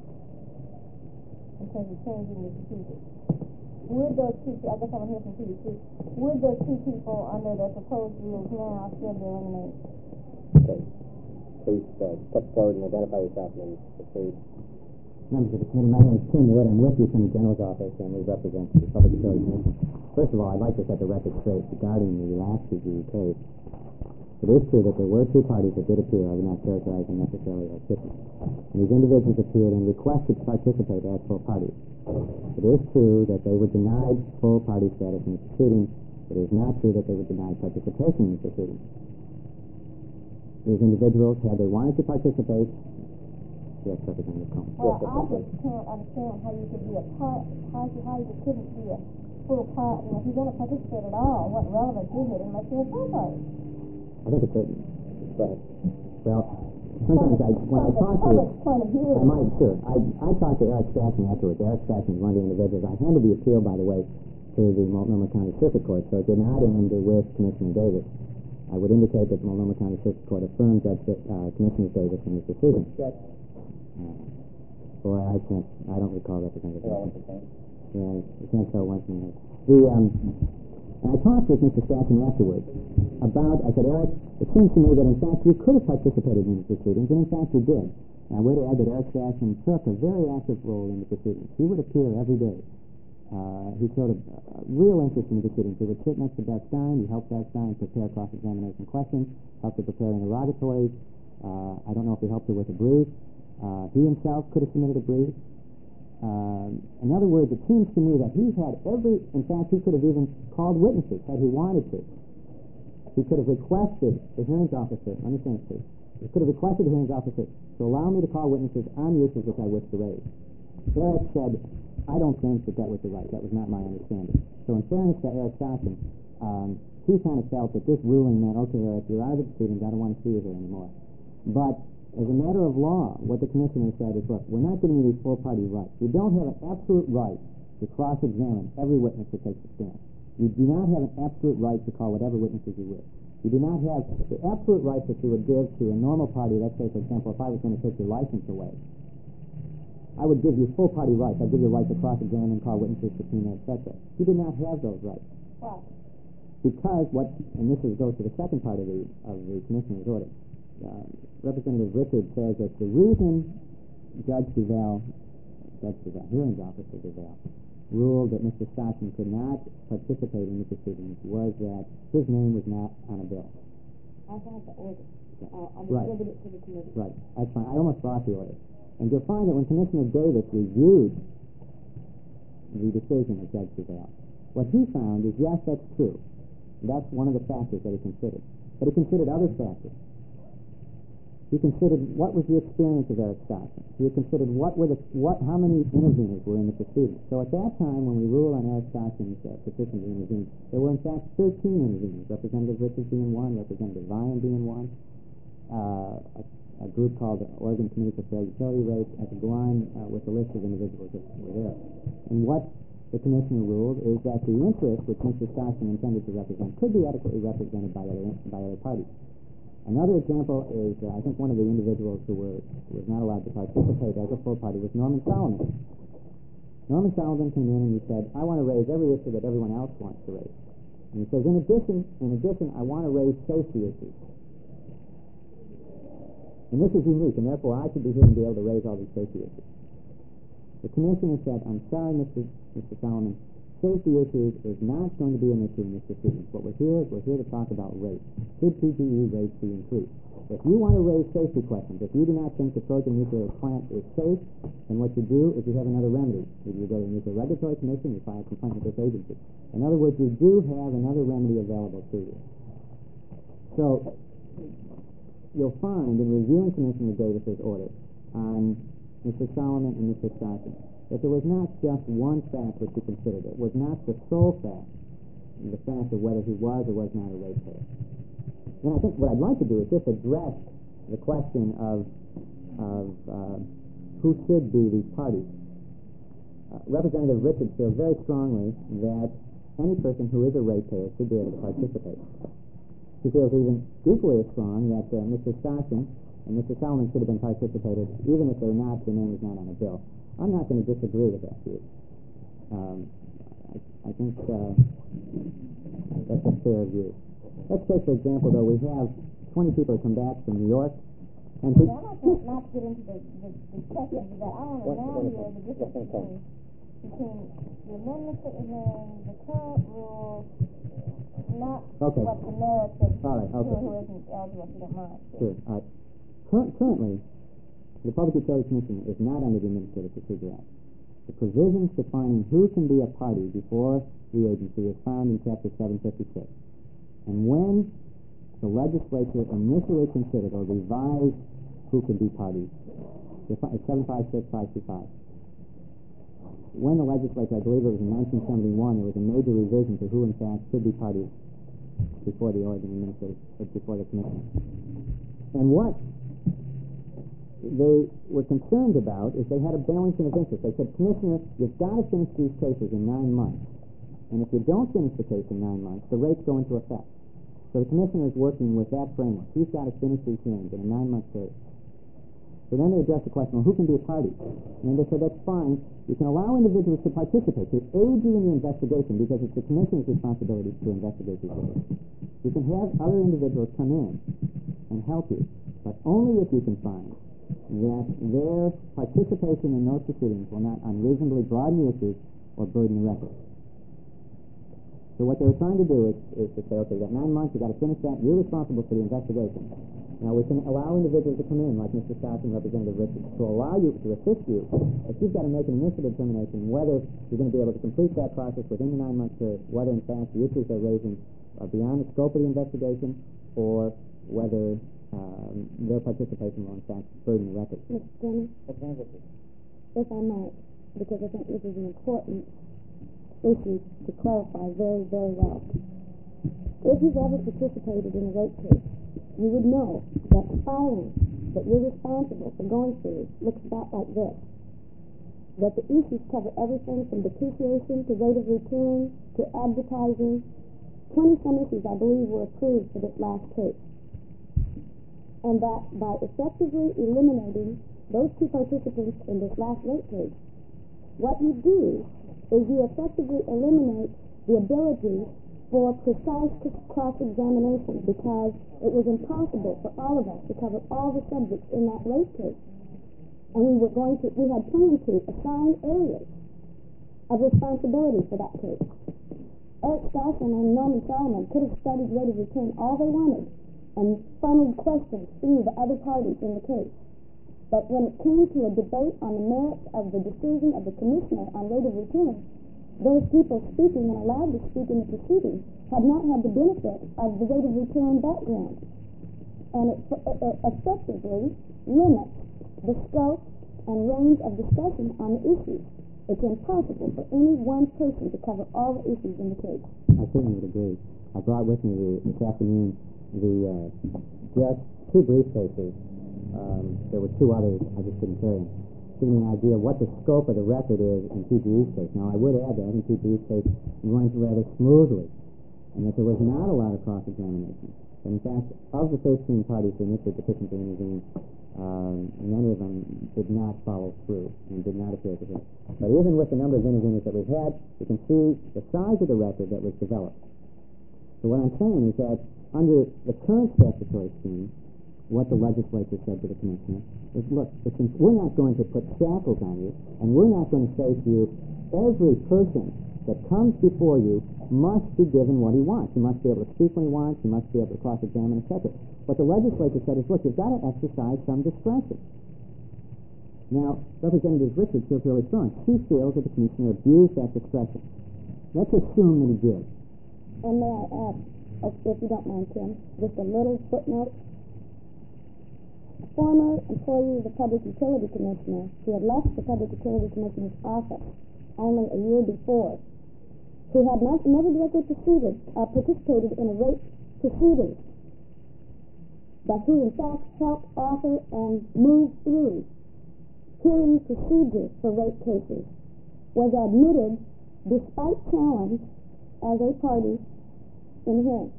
in terms of changing the procedure. Would those two, I guess I want to hear from PDC, would those two people under the proposed rules now still be eliminated? Okay. Please step forward and identify yourself and proceed. Members of the committee, my name is Tim Wood. I'm with the Attorney General's office and we represent the Public Utilities Commission. First of all, I'd like to set the record straight regarding the last PGE case. It is true that there were two parties that did appear. I would not characterize them necessarily as different. And these individuals appeared and requested to participate as full parties. It is true that they were denied full party status in the proceeding. It is not true that they were denied participation in the proceeding. These individuals, had they wanted to participate, yes, Representative Combs. Well, I just can't understand how you could be a part, how you couldn't be a full part. If you're going to participate at all, what relevance is it unless you're a full party? I think it's a, well, sometimes when I talk to, I talked to Eric Strachan afterwards. Eric Strachan is one of the individuals. I handed the appeal, by the way, to the Multnomah County Circuit Court, so it did not end with Commissioner Davis. I would indicate that the Multnomah County Circuit Court affirmed Judge Commissioner Davis in his decision. Boy, I don't recall Representative. Yeah, you can't tell one from the other. And I talked with Mr. Strachan afterwards about, I said, Eric, it seems to me that in fact you could have participated in the proceedings, and in fact you did. And I would add that Eric Strachan took a very active role in the proceedings. He would appear every day. He showed a real interest in the proceedings. He would sit next to Beth Stein. He helped Beth Stein prepare cross-examination questions, helped her prepare interrogatories. I don't know if he helped her with a brief. He himself could have submitted a brief. In other words, it seems to me that he had in fact, he could have even called witnesses had he wanted to. He could have requested the hearings officer, let me finish please. He could have requested the hearings officer to allow me to call witnesses on the issues which I wish to raise. Eric said, I don't think that was the right. That was not my understanding. So in fairness to Eric Strachan, he kind of felt that this ruling meant, okay, if you're out of the proceedings, I don't want to see you here anymore. But as a matter of law, what the commissioner said is, look, we're not giving you these full-party rights. You don't have an absolute right to cross-examine every witness that takes a stand. You do not have an absolute right to call whatever witnesses you wish. You do not have the absolute right that you would give to a normal party. Let's say, for example, if I was going to take your license away, I would give you full-party rights. I'd give you a right to cross-examine, call witnesses, subpoena, etc. You do not have those rights. Why? Because and this goes to the second part of the commissioner's order. Representative Richard says that the reason hearings officer Duval, ruled that Mr. Stockton could not participate in the proceedings was that his name was not on a bill. I have the order. I'll Right. distribute it to the committee. Right. That's fine. I almost brought the order. And you'll find that when Commissioner Davis reviewed the decision of Judge Duval, what he found is, yes, that's true. That's one of the factors that he considered. But he considered other factors. He considered what was the experience of Eric Stockton. He considered how many interveners were in the proceedings. So at that time, when we ruled on Eric Stockton's petition to intervene, there were in fact 13 interveners, Representative Richards being one, Representative Ryan being one, a group called the Oregon Committee for Fair Utility Rates. I could go on with the list of individuals that were there. And what the commissioner ruled is that the interest which Mr. Stockton intended to represent could be adequately represented by other parties. Another example is, I think one of the individuals who was not allowed to participate as a full party was Norman Solomon. Norman Solomon came in and he said, I want to raise every issue that everyone else wants to raise. And he says, in addition, I want to raise safety issues. And this is unique, and therefore I should be here and be able to raise all these safety issues. The commissioner said, I'm sorry, Mr. Solomon, safety issues is not going to be an issue in this proceeding. What we're here to talk about rates. Should PGE rates be increased? If you want to raise safety questions, if you do not think the Trojan nuclear plant is safe, then what you do is you have another remedy. You go to the Nuclear Regulatory Commission, you file a complaint with this agency. In other words, you do have another remedy available to you. So you'll find in reviewing Commissioner Davis's order on Mr. Solomon and Mr. Stockton that there was not just one fact which he considered. It was not the sole fact, the fact of whether he was or was not a ratepayer. And I think what I'd like to do is just address the question of who should be these parties. Representative Richards feels very strongly that any person who is a ratepayer should be able to participate. He feels even equally as strong that Mr. Stockton and Mr. Solomon should have been participated, even if their name is not on a bill. I'm not going to disagree with that view. I think that's a fair view. Let's say, for example, though, we have 20 people come back from New York, and I'd like not to get into the questions of that. I want to know here the difference between the amendments that were in the current rule, not what the merits of who isn't eligible, if you don't mind. Sure. Currently, the Public Utility Commission is not under the Administrative Procedure Act. The provisions defining who can be a party before the agency is found in Chapter 756. And when the legislature initially considered or revised who could be parties, it's 756, 525. When the legislature, I believe it was in 1971, there was a major revision to who, in fact, should be parties before the Oregon Administrative, before the Commission. And what they were concerned about is they had a balancing of interest. They said, Commissioner, you've got to finish these cases in 9 months. And if you don't finish the case in 9 months, the rates go into effect. So the Commissioner is working with that framework. He's got to finish these hearings in a 9-month period. So then they addressed the question, well, who can be a party? And they said, that's fine. You can allow individuals to participate, to aid you in the investigation, because it's the Commissioner's responsibility to investigate these cases. You can have other individuals come in and help you, but only if you can find that their participation in those proceedings will not unreasonably broaden the issues or burden the record. So what they were trying to do is to say, okay, you got 9 months, you've got to finish that, you're responsible for the investigation. Now we can allow individuals to come in, like Mr. Stockton, Representative Richards, to allow you, to assist you, but you've got to make an initial determination whether you're going to be able to complete that process within the 9-month period, whether in fact the issues they're raising are beyond the scope of the investigation, or whether their participation will in fact burden the record. Mr. Dennis, if I might, because I think this is an important issue to clarify very, very well. If you've ever participated in a rape case, you would know that the filing that you're responsible for going through looks about like this. That the issues cover everything from depreciation to rate of return to advertising. 20-some issues, I believe, were approved for this last case. And that by effectively eliminating those two participants in this last rape case, what you do is you effectively eliminate the ability for precise cross-examination, because it was impossible for all of us to cover all the subjects in that rape case. And we had planned to assign areas of responsibility for that case. Eric Stosselman and Norman Solomon could have studied rate of return all they wanted and funneled questions through the other parties in the case. But when it came to a debate on the merits of the decision of the commissioner on rate of return, those people speaking and allowed to speak in the proceedings had not had the benefit of the rate of return background. And it effectively limits the scope and range of discussion on the issues. It's impossible for any one person to cover all the issues in the case. I certainly would agree. I brought with me this afternoon just two briefcases. There were two others. I just couldn't carry them. Giving an idea of what the scope of the record is in PGE's case. Now, I would add that in PGE's case, it went rather smoothly, and that there was not a lot of cross-examination. But in fact, of the 13 parties who initiated the petition to intervene, many of them did not follow through and did not appear to be. But even with the number of interveners that we had, you can see the size of the record that was developed. So what I'm saying is that under the current statutory scheme, what the legislature said to the commissioner is, look, we're not going to put shackles on you, and we're not going to say to you, every person that comes before you must be given what he wants. He must be able to speak when he wants, he must be able to cross-examine, etc. What the legislature said is, look, you've got to exercise some discretion. Now, Representative Richards feels really strong. She feels that the commissioner abused that discretion. Let's assume that he did. And may I add, if you don't mind, Tim, just a little footnote. A former employee of the Public Utility Commissioner who had left the Public Utility Commissioner's office only a year before, who had never directly participated in a rape proceeding, but who in fact helped author and move through hearing procedures for rape cases, was admitted despite challenge as a party in the hearing.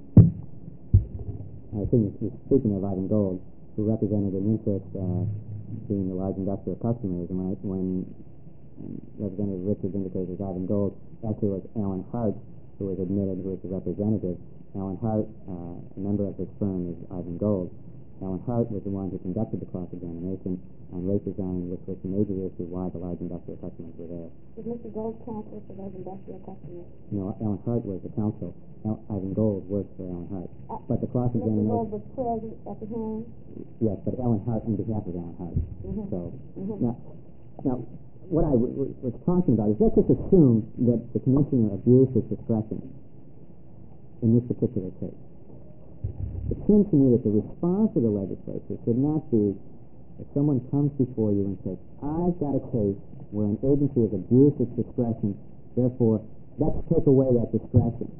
I think speaking of Ivan Gold, who represented an interest being the large industrial customers, and when Representative Richards indicated as Ivan Gold, actually was Alan Hart, who was admitted, who was the representative. Alan Hart, a member of his firm, is Ivan Gold. Alan Hart was the one who conducted the cross-examination on rape design, which was the major issue why the large industrial customers were there. Was Mr. Gold counsel for those industrial customers? No, Alan Hart was the counsel. Ivan Gold worked for Alan Hart. But the cross-examination... Mr. Gold was present at the hearing? Yes, but Alan Hart on behalf of Alan Hart. Mm-hmm. So, Mm-hmm. Now, what I was talking about is, let's just assume that the commissioner abused his discretion in this particular case. It seems to me that the response of the legislature should not be if someone comes before you and says, I've got a case where an agency has abused its discretion, therefore, let's take away that discretion.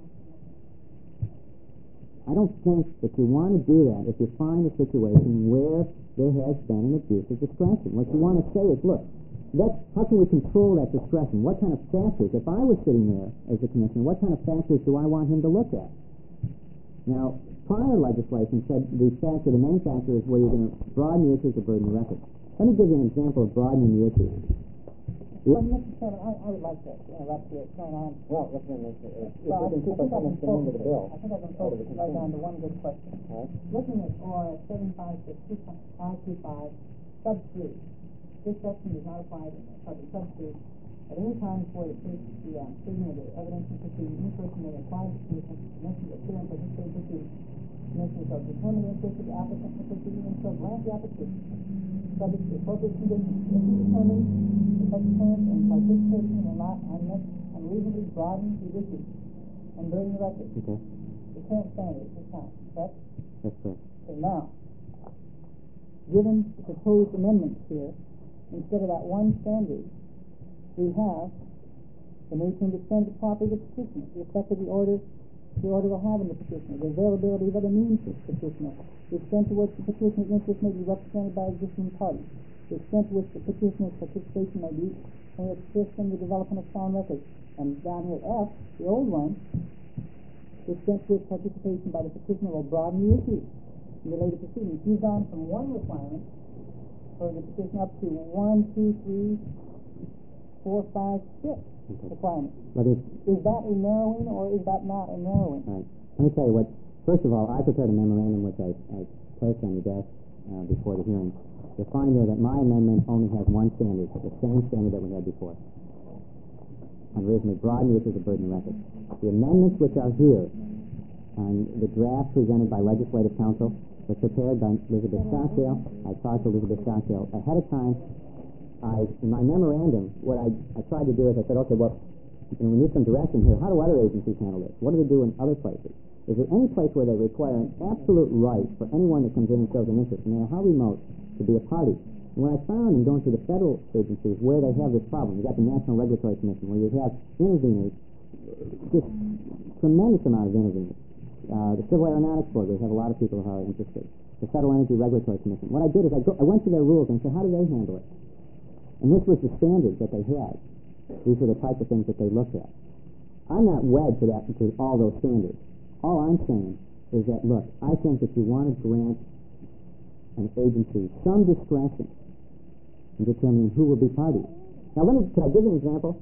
I don't think that you want to do that if you find a situation where there has been an abuse of discretion. What you want to say is, look, how can we control that discretion? What kind of factors, if I was sitting there as a commissioner, what kind of factors do I want him to look at? Now, prior legislation said the main factor is where you're going to broaden the issues or burden the record. Let me give you an example of broadening the issues. Well, Mr. Chairman, I would like to interrupt you. Going on. Well, let's keep I our think comments to the end of the bill. I think I've been focused right down to one good question. All right. Looking at ORS 7562525, sub 3, this section does not apply to sub 3. At any time before the case is the statement of the evidence and proceeding, any person may apply to the commission to appear and participate in proceedings. The commission shall determine the interest of the applicant in the proceeding and shall grant the application, subject to appropriate conditions. If determined that such terms and participation will not unreasonably broaden the issues and burden the record. Okay. The current standard is count, correct? That's correct. Okay, now, given the proposed amendments here, instead of that one standard, we have the motion to send the copy of the petition, the effect of the order the order of having the petitioner, the availability of other means for the petitioner, the extent to which the petitioner's interest may be represented by existing parties, the extent to which the petitioner's participation may assist in the development of sound records. And down here, F, the old one, the extent to which participation by the petitioner will broaden the issues in the later proceedings. You've gone from one requirement for the petition up to 1, 2, 3, 4, 5, 6 requirements. But is that a narrowing or is that not a narrowing? Right. Let me tell you what. First of all, I prepared a memorandum which I placed on your desk before the hearing. You'll find there that my amendment only has one standard, the same standard that we had before. Unreasonably broad the issues of burden of record. The amendments which are here on the draft presented by Legislative Counsel was prepared by Elizabeth Stockdale. I talked to Elizabeth Stockdale ahead of time. In my memorandum, what I tried to do is I said, okay, well, we need some direction here. How do other agencies handle this? What do they do in other places? Is there any place where they require an absolute right for anyone that comes in and shows an interest, no matter how remote, to be a party? And what I found in going through the federal agencies where they have this problem, you've got the National Regulatory Commission, where you have interveners, just tremendous amount of interveners. The Civil Aeronautics Board, we have a lot of people who are interested. The Federal Energy Regulatory Commission. What I did is I went to their rules and said, how do they handle it? And this was the standards that they had. These are the type of things that they looked at. I'm not wed to all those standards. All I'm saying is that, look, I think that you want to grant an agency some discretion in determining who will be parties. Now, can I give you an example?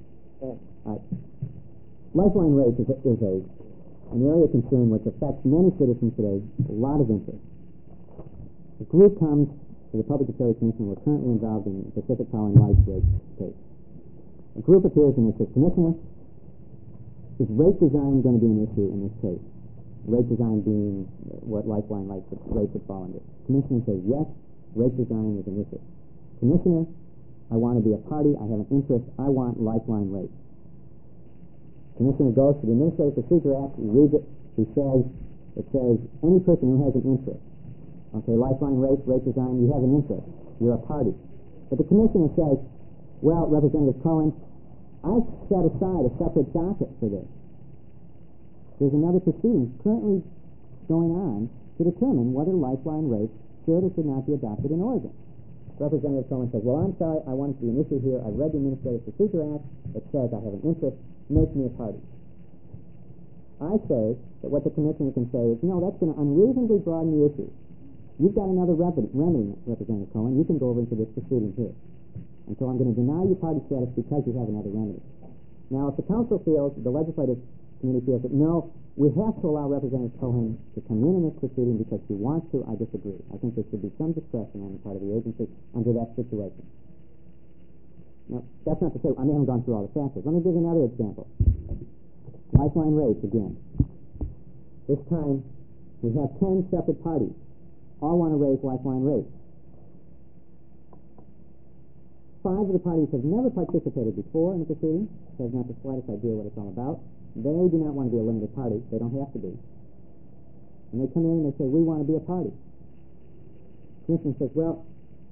Lifeline rates is an area of concern which affects many citizens today, a lot of interest. A group comes to the Public Utility Commission. We're currently involved in the Pacific Power and Light rate case. A group appears and it says, Commissioner, is rate design going to be an issue in this case? Rate design being what Lifeline rates would fall under. Commissioner says, yes, rate design is an issue. Commissioner, I want to be a party. I have an interest. I want Lifeline rates. Commissioner goes to the Administrative Procedure Act. He reads it. It says any person who has an interest. Okay, Lifeline rates, rate design, you have an interest. You're a party. But the Commissioner says, well, Representative Cohen, I've set aside a separate docket for this. There's another proceeding currently going on to determine whether Lifeline rates should or should not be adopted in Oregon. Representative Cohen says, well, I'm sorry, I want it to be an issue here. I've read the Administrative Procedure Act. It says I have an interest. Make me a party. I say that what the Commissioner can say is, no, that's going to unreasonably broaden the issue. You've got another remedy, Representative Cohen. You can go over into this proceeding here. And so I'm going to deny you party status because you have another remedy. Now, if the Council feels, the Legislative Committee feels that, no, we have to allow Representative Cohen to come in this proceeding because she wants to, I disagree. I think there should be some discretion on the part of the agency under that situation. Now, that's not to say, I haven't gone through all the factors. Let me give you another example. Lifeline rates again. This time, we have 10 separate parties. All want to raise Lifeline rates. 5 of the parties have never participated before in the proceeding. They have not the slightest idea what it's all about. They do not want to be a limited party. They don't have to be. And they come in and they say, we want to be a party. The Commissioner says, well,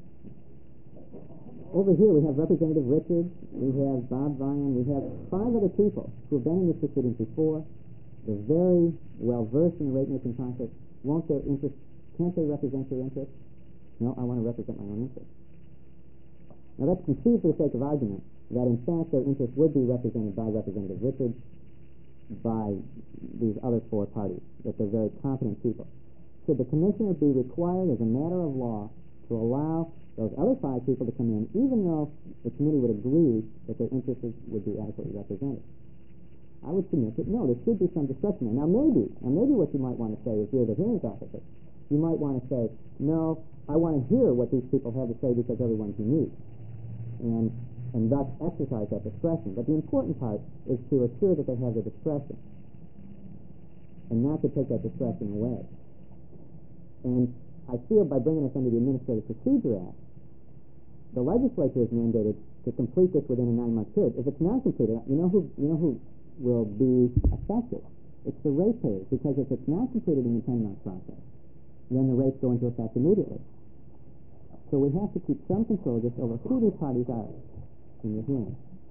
over here we have Representative Richards, we have Bob Vian, we have 5 other people who have been in this proceeding before. They're very well versed in the rate-making process. Can't they represent their interest? No, I want to represent my own interest. Now let's concede for the sake of argument that in fact their interest would be represented by Representative Richards, by these other 4 parties, that they're very competent people. Should the Commissioner be required as a matter of law to allow those other 5 people to come in, even though the committee would agree that their interests would be adequately represented? I would submit that no, there should be some discretion there. Now maybe what you might want to say is you're the hearings officer. You might want to say, no, I want to hear what these people have to say because everyone's unique, and thus exercise that discretion. But the important part is to assure that they have the discretion and not to take that discretion away. And I feel by bringing us under the Administrative Procedure Act, the legislature is mandated to complete this within a 9-month period. If it's not completed, you know who will be affected? It's the ratepayers, because if it's not completed in the 10-month process, then the rates go into effect immediately. So we have to keep some control just over who these parties are in the hearing.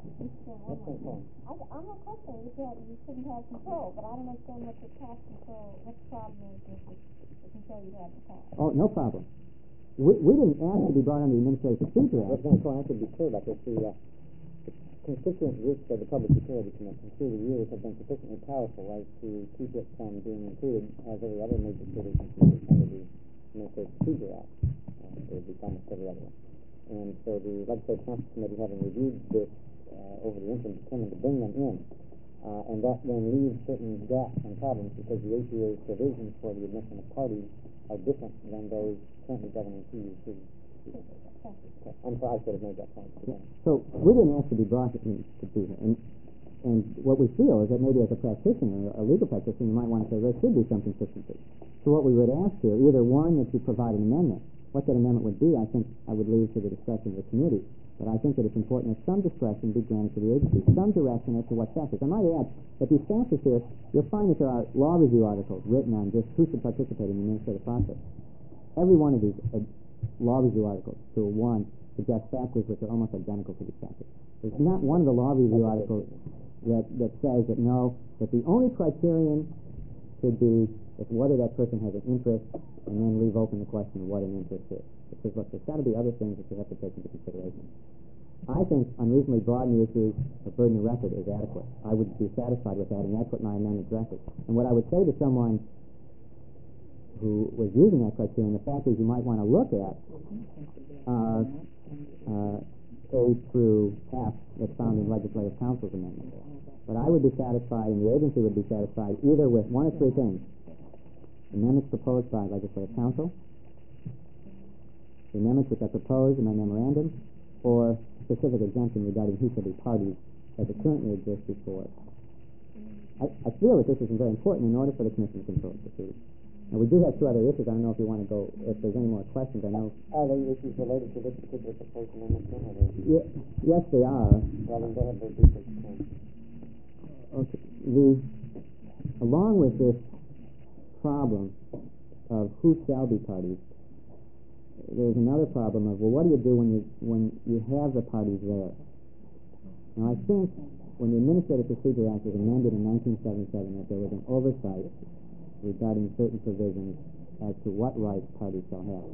I'm not questioning you shouldn't have control, but I don't understand what the past control, what the problem is with the control you had in the past. Oh, no problem. We didn't ask to be brought under the Administrative Procedure Act. So I have to be clear about this. The constituent groups of the Public Utility Commission through the years have been sufficiently powerful as to keep it from being included as every other major city considered under the Administrative Procedure Act. It would be almost every other one. And so the Legislative Conference Committee, having reviewed this over the interim, determined to bring them in. And that then leaves certain gaps and problems because the APA's provisions for the admission of parties are different than those currently governing PUC. I'm sorry, I should have made that point. So we didn't ask to be brought to do that. And what we feel is that maybe as a practitioner, a legal practitioner, you might want to say there should be some consistency. So what we would ask here, either one, that you provide an amendment. What that amendment would be, I think I would leave to the discretion of the committee. But I think that it's important that some discretion be granted to the agency, some direction as to what factors. I might add that these factors here, you'll find that there are law review articles written on just who should participate in the administrative process. Every one of these law review articles, to one, suggests factors which are almost identical to these factors. There's not one of the law review articles that says that no, that the only criterion should be if whether that person has an interest, and then leave open the question of what an interest is. It says, look, there's got to be other things that you have to take into consideration. I think unreasonably broadening the issue of burden of record is adequate. I would be satisfied with that, and that's what my amendment addresses. And what I would say to someone who was using that criterion, the factors you might want to look at are A through F that's found in Legislative Council's amendment. But I would be satisfied, and the agency would be satisfied, either with one of three things: amendments proposed by Legislative Council, the amendments which are proposed in my memorandum, or specific exemption regarding who shall be parties as it currently exists before it. I feel that this is very important in order for the Commission to control the proceedings. Now, we do have two other issues. I don't know if you want to go, if there's any more questions. I know. Are there issues related to this particular proposed amendment? Yes, they are. Well, then go ahead and briefly explain. Okay. Along with this problem of who shall be parties, there's another problem of, well, what do you do when you have the parties there? Now, I think when the Administrative Procedure Act was amended in 1977, that there was an oversight regarding certain provisions as to what rights parties shall have.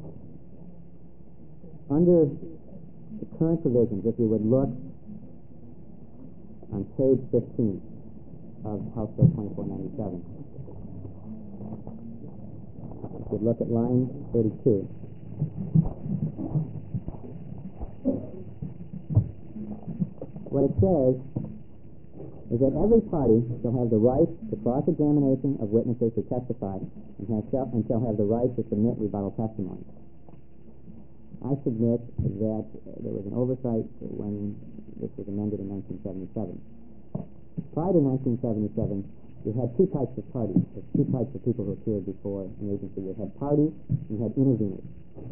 Under the current provisions, if you would look on page 15 of House Bill 2497, if you look at line 32, what it says is that every party shall have the right to cross-examination of witnesses who testify and shall have the right to submit rebuttal testimony. I submit that there was an oversight when this was amended in 1977. Prior to 1977, you had two types of parties, two types of people who appeared before an agency. You had parties and you had interveners.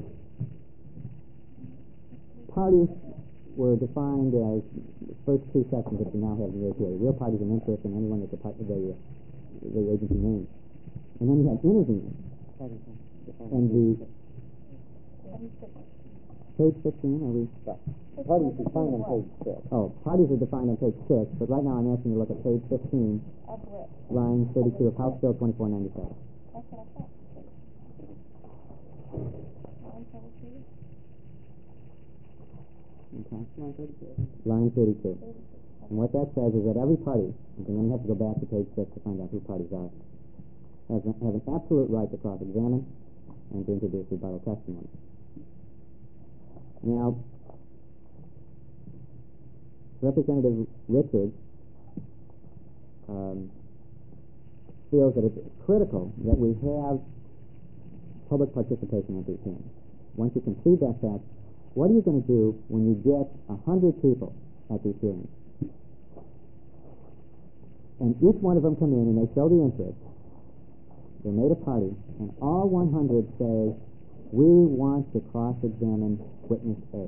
Parties were defined as the first two sections that you now have in the APA: real parties of interest and anyone that the agency names. And then you had interveners. And the page 15, are we? Parties defined on page 6. Oh, parties are defined on page 6, but right now I'm asking you to look at page 15, line 32 of House Bill 2497. That's what I thought. Okay. Line 32. And what that says is that every party, and then you have to go back to page 6 to find out who parties are, have an absolute right to cross-examine and to introduce rebuttal testimony. Now, Representative Richards feels that it's critical that we have public participation at these hearings. Once you concede that fact, what are you going to do when you get 100 people at these hearings? And each one of them come in and they show the interest. They're made a party, and all 100 say, we want to cross-examine witness A.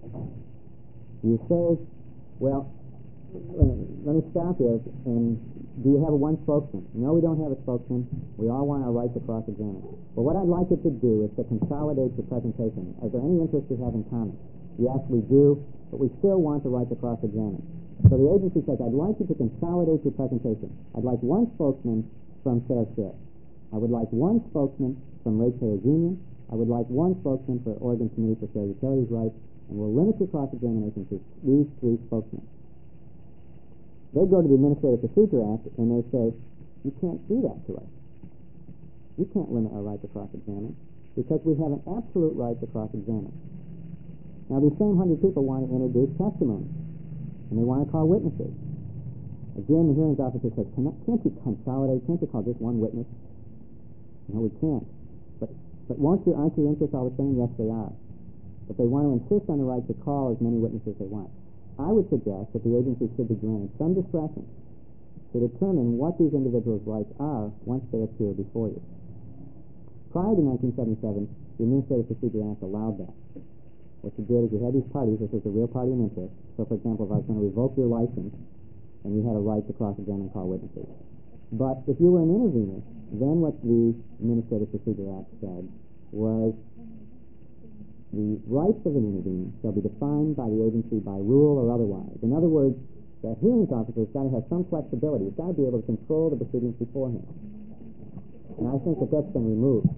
You say, well, let me stop here and do you have one spokesman? No, we don't have a spokesman. We all want our right to cross-examine. But what I'd like it to do is to consolidate your presentation. Is there any interest you have in common? Yes, we do, but we still want the right to cross-examine. So the agency says, I'd like you to consolidate your presentation. I'd like one spokesman from Fair Share. I would like one spokesman from Ratepayers Union. I would like one spokesman for Oregon Committee for Fair Utilities Rights, and we'll limit your cross-examination to these three spokesmen. They go to the Administrative Procedure Act and they say, you can't do that to us. You can't limit our right to cross-examine because we have an absolute right to cross-examine. Now, these same 100 people want to introduce testimony and they want to call witnesses. Again, the hearings officer says, can't you consolidate? Can't you call just one witness? No, we can't. But aren't you interested all the same? Yes, they are. But they want to insist on the right to call as many witnesses as they want. I would suggest that the agency should be granted some discretion to determine what these individuals' rights are once they appear before you. Prior to 1977, the Administrative Procedure Act allowed that. What you did is you had these parties, this was a real party in interest. So, for example, if I was going to revoke your license, and you had a right to cross-examine and call witnesses. But if you were an intervener, then what the Administrative Procedure Act said was the rights of an intervener shall be defined by the agency by rule or otherwise. In other words, the hearings officer has got to have some flexibility. He's got to be able to control the proceedings beforehand. And I think that that's been removed.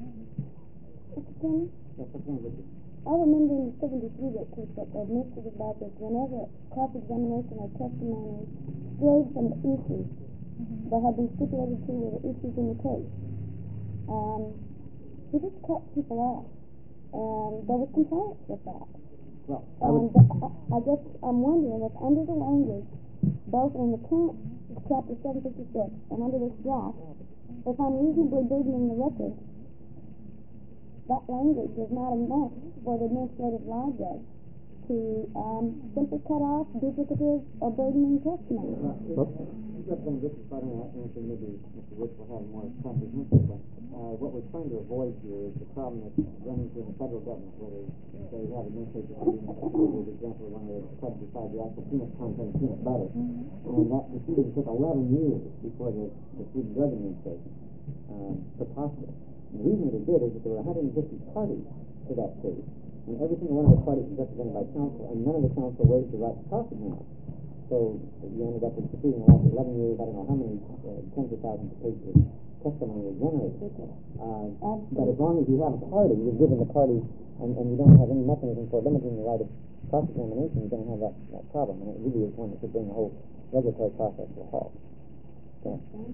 I remember in the 73 that case that the administrative law says whenever cross-examination or testimony strayed from the issues that had been stipulated to were the issues in the case, he just cut people off. And there was compliance with that. Well, I guess I'm wondering if under the language, both in the current Chapter 756 and under this draft, if I'm reasonably burdening the record, that language is not enough for the administrative law judge to simply cut off duplicative or burdening testimony. This is starting out, and maybe Mr. Rich will have more comprehensive, but what we're trying to avoid here is the problem that's running through the federal government, where they have administrative proceedings. For example, when they tried to decide the actual peanut content of peanut butter, and that proceeding took 11 years before the Food and Drug Administration could possibly. The reason that it did is that there were 150 parties to that case, and every single one of those parties was represented by counsel, and none of the counsel waived the right to cross-examine. So you ended up with a proceeding that lasted 11 years. I don't know how many tens of thousands of pages of testimony were generated. But as long as you have a party, you're given the party, and you don't have any mechanism for limiting the right of cross-examination, you're going to have that problem. And it really is one that could bring the whole regulatory process to a halt. Okay.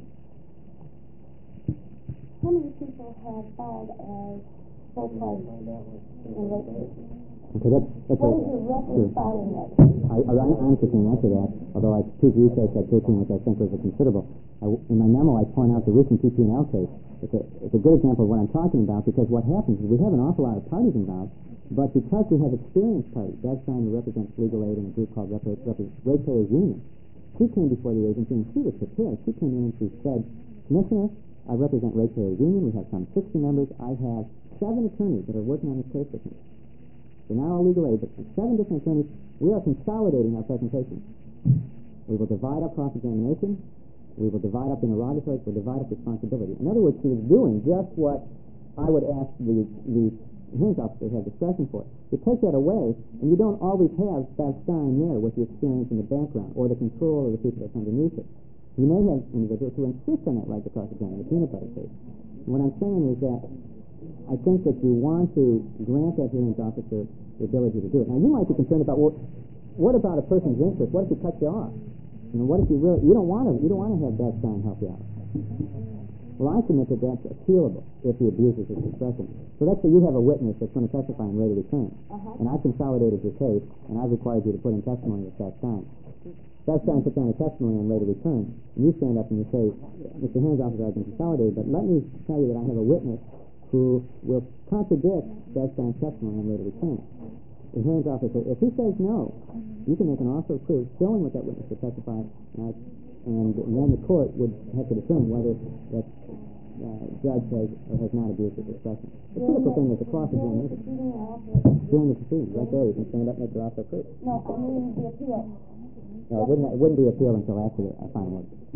How many people have filed as full parties in rape cases? Okay, that's What is your record filing rate? I'm just going to answer that, although I took research at 13, which I think was a considerable. In my memo, I point out the recent PP&L case. It's a good example of what I'm talking about, because what happens is we have an awful lot of parties involved, but because we have experienced parties, Bev Stein, who represents Legal Aid in a group called Ratepayers Union, she came before the agency and she was prepared. She came in and she said, Commissioner, I represent Ratepayers Union. We have some 60 members. I have 7 attorneys that are working on this case with me. They're not all legal aid, but 7 different attorneys. We are consolidating our presentation. We will divide up cross-examination. We will divide up interrogatories. We'll divide up responsibility. In other words, she was doing just what I would ask the hearings officer to have discretion for. You take that away, and you don't always have Bev Stein there with the experience in the background or the control of the people that's underneath it. You may have individuals who insist on that right to cross-examine the peanut butter case. And what I'm saying is that I think that you want to grant that hearings officer the ability to do it. Now, you might be concerned about, well, what about a person's interest? What if he cuts you off? You know, what if you don't want to have Bev Stein help you out? Well, I submit that that's appealable if he abuses his discretion. So let's say you have a witness that's going to testify in rate of return, and I've consolidated your case, and I've required you to put in testimony with Bev Stein. Bev Stein puts down a testimony on rate of return, and you stand up and you say, Mr. Hearings Officer, I've been consolidated, but let me tell you that I have a witness who will contradict Bev Stein's testimony on rate of return. The hearings officer, if he says no, you can make an offer of proof showing what that witness will testify, and then the court would have to determine whether that judge has or has not abused his discretion. The critical thing is the cross-examination. During the proceedings, right there, you can stand up and make your offer of proof. No, I mean the appeal. No, it wouldn't be appealed until after the final order.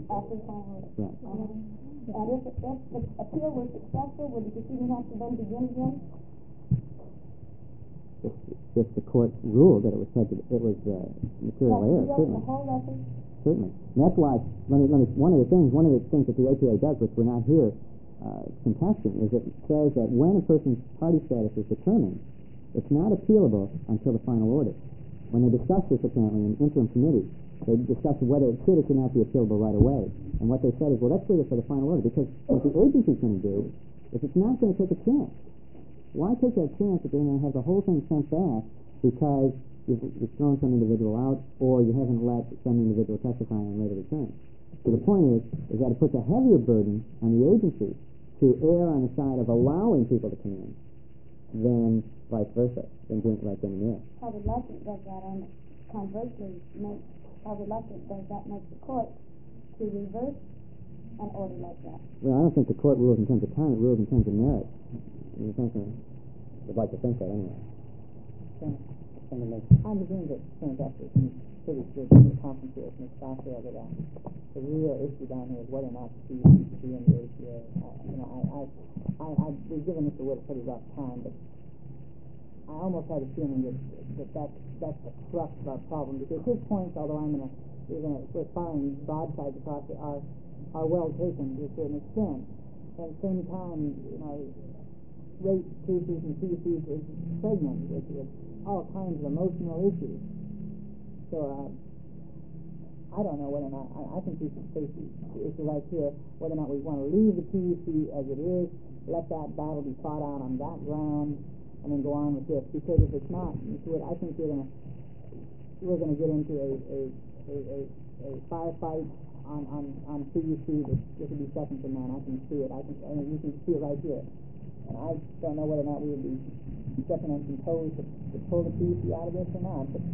After the final order. Right. And if the appeal was successful, would the proceeding have to then begin again? If the court ruled that it was material error, certainly. The whole record? Certainly. And that's why, one of the things that the APA does, which we're not here contesting, is it says that when a person's party status is determined, it's not appealable until the final order. When they discuss this, apparently, in interim committee, they discuss whether it should or should not be appealable right away. And what they said is, well, let's wait for the final order, because what the agency's going to do is it's not going to take a chance. Why take that chance if they're going to have the whole thing sent back because you've thrown some individual out or you haven't let some individual testify on later return? So the point is that it puts a heavier burden on the agency to err on the side of allowing people to come in than vice versa, than doing it right then and there. How reluctant does that, and conversely, how reluctant does that make the court to reverse an order like that? Well, I don't think the court rules in terms of time, it rules in terms of merit. I'd like to think that anyway. I presume that turns out that in pretty good in the conference here with Ms. Stockdale that the real issue down here is whether or not the PUC should be in the APA. We've given Mr. Wood a pretty rough time, but I almost had a feeling that's the crux of our problem, because his points, although we're firing broadsides across it, are well taken to a certain extent. At the same time, rate cases and PUCs is pregnant with all kinds of emotional issues. So I don't know whether or not I think we should face the issue right here, whether or not we want to leave the PUC as it is, let that battle be fought out on that ground, and then go on with this. Because if it's not, I think we're gonna get into a firefight on PUC that will be second to none. I can see it. You can see it right here. And I don't know whether or not we would be stepping on some toes to pull the PUC out of this or not. But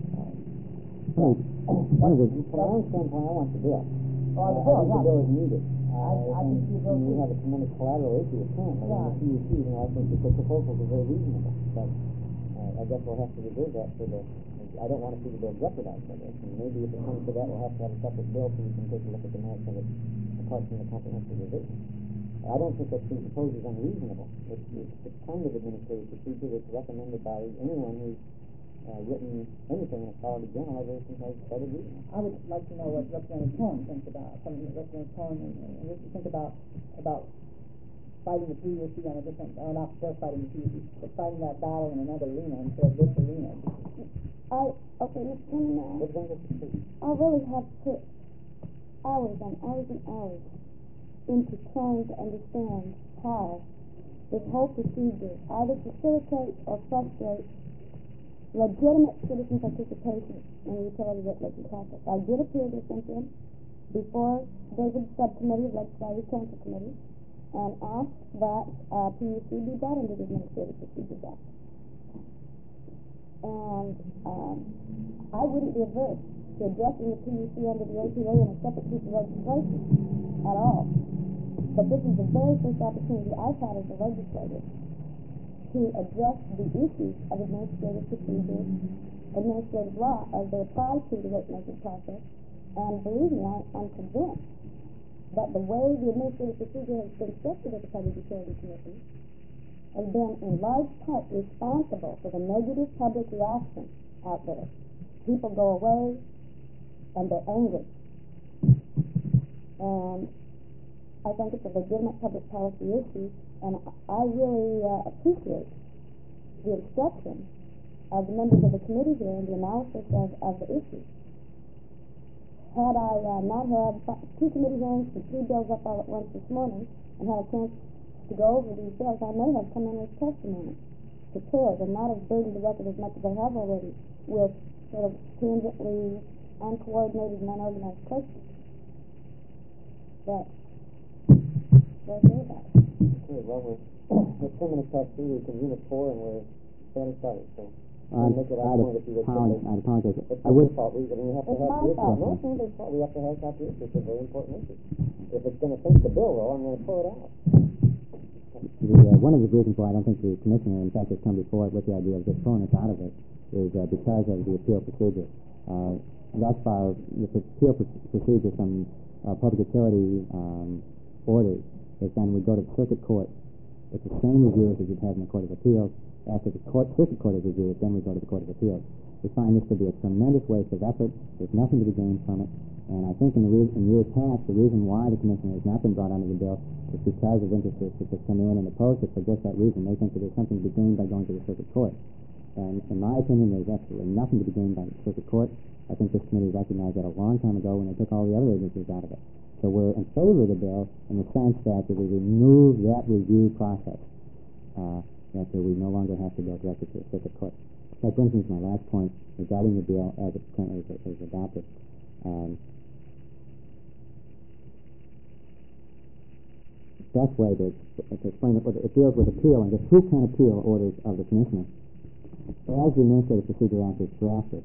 from our standpoint, I want the bill. I think the bill is needed. I think we have a tremendous collateral issue currently in the PUC, and I think that the proposals are very reasonable. But I guess we'll have to reserve that for I don't want to see the bill jeopardized by this. And maybe if it comes to that, we'll have to have a separate bill so we can take a look at the merits of it apart from the comprehensive revision. I don't think what's being proposed is unreasonable. It's kind of administrative procedure that's recommended by anyone who's written anything that's already general ever since I started reading it. I would like to know what Representative Cohen thinks about something that Representative Cohen and Richard think about fighting the PUC on a different, or not just fighting the PUC, but fighting that battle in another arena instead of this arena. Okay, Mr. Chairman, I really have put hours and hours and hours into trying to understand how this whole procedure either facilitates or frustrates legitimate citizen participation in the utility rate-making process. I did appear this incident before David's subcommittee of Legislative Council Committee and asked that PUC be brought into the Administrative Procedures Act. And I wouldn't be averse to addressing the PUC under the APA in a separate piece of legislation at all. But this is the very first opportunity I've had as a legislator to address the issues of administrative procedures, administrative law, as they apply to the rate-making process. And believe me, I'm convinced that the way the administrative procedure has been structured at the Public Utility Commission has been in large part responsible for the negative public reaction out there. People go away and they're angry. And I think it's a legitimate public policy issue, and I really appreciate the instruction of the members of the committee here and the analysis of the issue. Had I not had 2 committee hearings and 3 bills up all at once this morning and had a chance to go over these bills, I may have come in with testimony prepared and not have burdened the record as much as I have already with sort of tangentially uncoordinated and unorganized questions. But we'll hear about it. Okay, well, we're 10 minutes past 3. We're in Unit 4 and we're fairly started, so I'd apologize. It's not your fault. We have to have the issue. No, it's not their fault. We have to have the issue. It's a very important issue. If it's going to take the bill, though, I'm going to pull it out. One of the reasons why I don't think the commissioner, in fact, has come before it with the idea of just pulling us out of it is because of the appeal procedure. Thus far, the appeal procedure from public utility orders is then we go to the circuit court. It's the same reviews as you'd have in the Court of Appeals. After the circuit court has reviewed it, then we go to the Court of Appeals. We find this to be a tremendous waste of effort. There's nothing to be gained from it. And I think in years past, the reason why the commissioner has not been brought under the bill is because of interest groups that have come in and opposed it for just that reason. They think that there's something to be gained by going to the circuit court. And in my opinion, there's absolutely nothing to be gained by the circuit court. I think this committee recognized that a long time ago when they took all the other agencies out of it. So we're in favor of the bill in the sense that we remove that review process, that we no longer have to go directly to the circuit court. That brings me to my last point regarding the bill as it currently is adopted. Best way to explain it deals with appeal and just who can appeal orders of the commissioner. As the Administrative Procedure Act is drafted,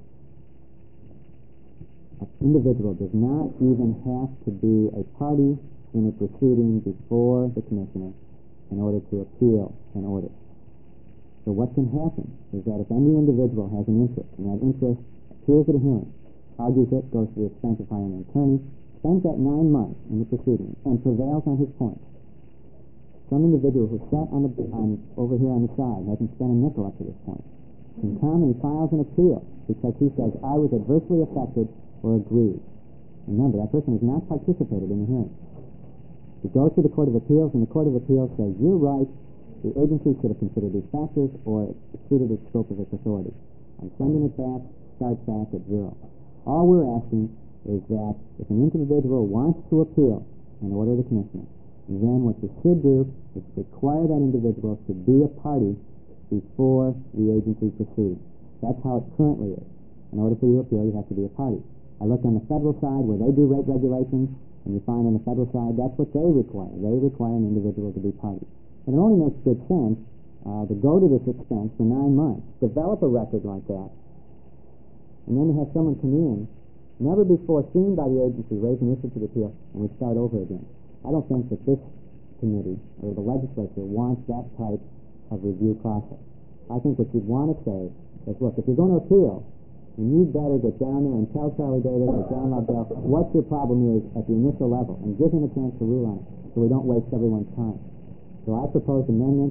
an individual does not even have to be a party in a proceeding before the commissioner in order to appeal an order. So what can happen is that if any individual has an interest, and that interest appears at a hearing, argues it, goes to the expense of hiring an attorney, spends that 9 months in the proceeding, and prevails on his point, some individual who sat over here on the side, hasn't spent a nickel up to this point, can come and files an appeal because he says, I was adversely affected or aggrieved. Remember, that person has not participated in the hearing. He goes to the Court of Appeals, and the Court of Appeals says, you're right, the agency should have considered these factors or exceeded its scope of its authority. I'm sending it back, starts back at zero. All we're asking is that if an individual wants to appeal an order of the commissioner, then what you should do is require that individual to be a party before the agency proceeds. That's how it currently is. In order for you to appeal, you have to be a party. I looked on the federal side where they do rate regulations, and you find on the federal side that's what they require. They require an individual to be party. And it only makes good sense to go to this expense for 9 months, develop a record like that, and then to have someone come in, never before seen by the agency, raise an issue to the appeal, and we start over again. I don't think that this committee or the legislature wants that type of review process. I think what you'd want to say is, look, if you're going to appeal, then you better get down there and tell Charlie Davis or John Lobdell what your problem is at the initial level and give him a chance to rule on it so we don't waste everyone's time. So I propose amendments.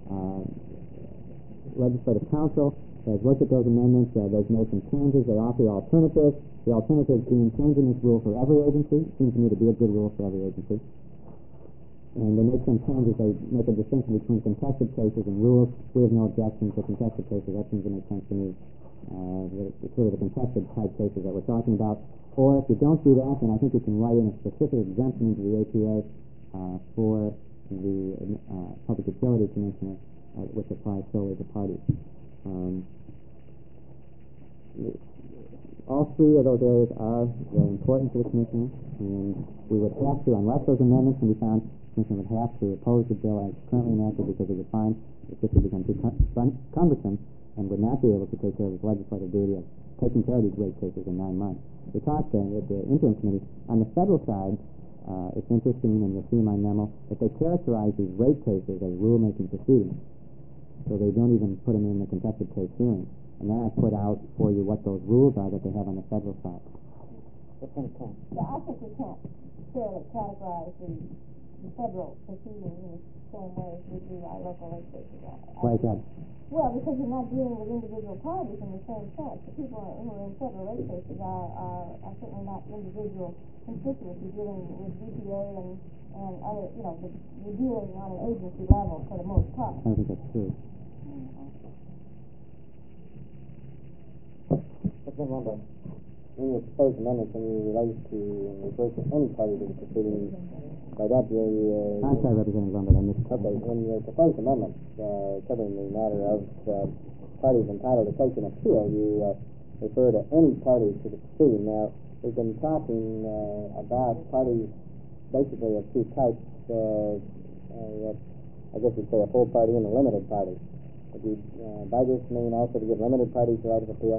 Legislative Council has looked at those amendments. They've made some changes. They offer alternatives. The alternatives being changing this rule for every agency. It seems to me to be a good rule for every agency. And they make some changes. They make a distinction between contested cases and rules. We have no objection to contested cases. That seems to make sense to me. It's sort of the contested type cases that we're talking about. Or if you don't do that, then I think you can write in a specific exemption into the APA for the Public Utility Commissioner, which applies solely to parties. All three of those areas are very important to the Commissioner, and we would have to, unless those amendments can be found, the Commissioner would have to oppose the bill as currently enacted because he would find that this would become too cumbersome and would not be able to take care of his legislative duty of taking care of these rate cases in 9 months. We talked with the interim committee. On the federal side, it's interesting, and you'll see in my memo, that they characterize these rate cases as rulemaking proceedings. So they don't even put them in the contested case hearing. And then I put out for you what those rules are that they have on the federal side. Yeah, I think we can't fairly categorize the federal proceedings in the same way as we do our local rate cases. Why is that? Well, because you're not dealing with individual parties in the same sense. The people who are in federal rate cases are certainly not individual constituents. You're dealing with DPA and other, you're dealing on an agency level for the most part. I think that's true. Let's remember, in your proposed amendment, when you relate to and refer to any party to the proceeding, by that I'm sorry, Representative Lombard, I missed it. Okay, in your proposed amendment covering the matter of parties entitled to take an appeal, you refer to any party to the proceeding. Now, we've been talking about parties basically of two types. I guess you'd say a full party and a limited party. Would you, by this mean also to give limited parties the right of appeal?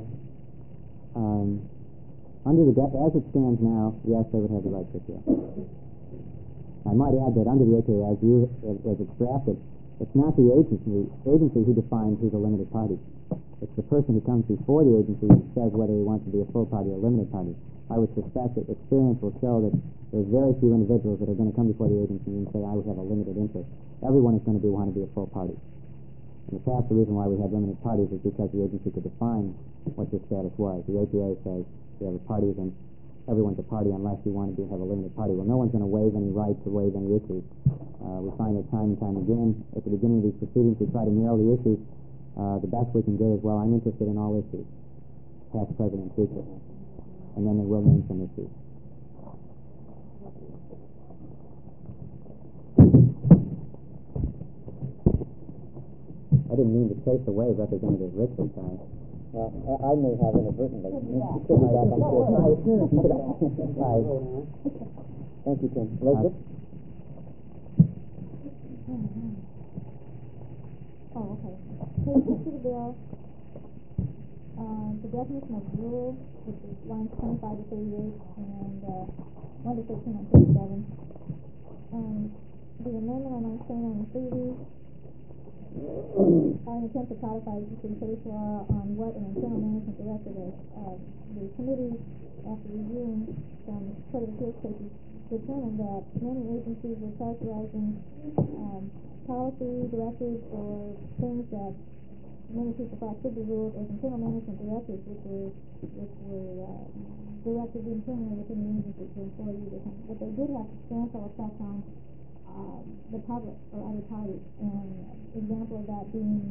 As it stands now, yes, they would have the right to appeal. I might add that under the APA, as it's drafted, it's not the agency who defines who's a limited party. It's the person who comes before the agency who says whether he wants to be a full party or a limited party. I would suspect that experience will show that there's very few individuals that are going to come before the agency and say, I would have a limited interest. Everyone is going to want to be a full party. In the past, the reason why we had limited parties is because the agency could define what your status was. The APA says you have a party, and everyone's a party unless you want to have a limited party. Well, no one's going to waive any rights or waive any issues. We find that time and time again, at the beginning of these proceedings, we try to narrow the issues. The best we can get is, well, I'm interested in all issues, past, present, and future. And then they will name some issues. I didn't mean to chase away Representative Richards. I may have inadvertently. You should be back on course. Thank you, Tim. Elizabeth? Oh, okay. Page 6 of the bill, the definition of rule, which is lines 25 to 38 and 1 to 13 on page 7. The amendment on lines 29 and 30 are an attempt to codify existing case law on what an internal management director is. The committee, after reviewing some Court of Appeals cases, determined that many agencies were characterizing policy, directives, or things that many people thought should be rules as internal management directives, which were directed internally within the agency to employees. But they did have substantial effect on the public or other parties. An example of that being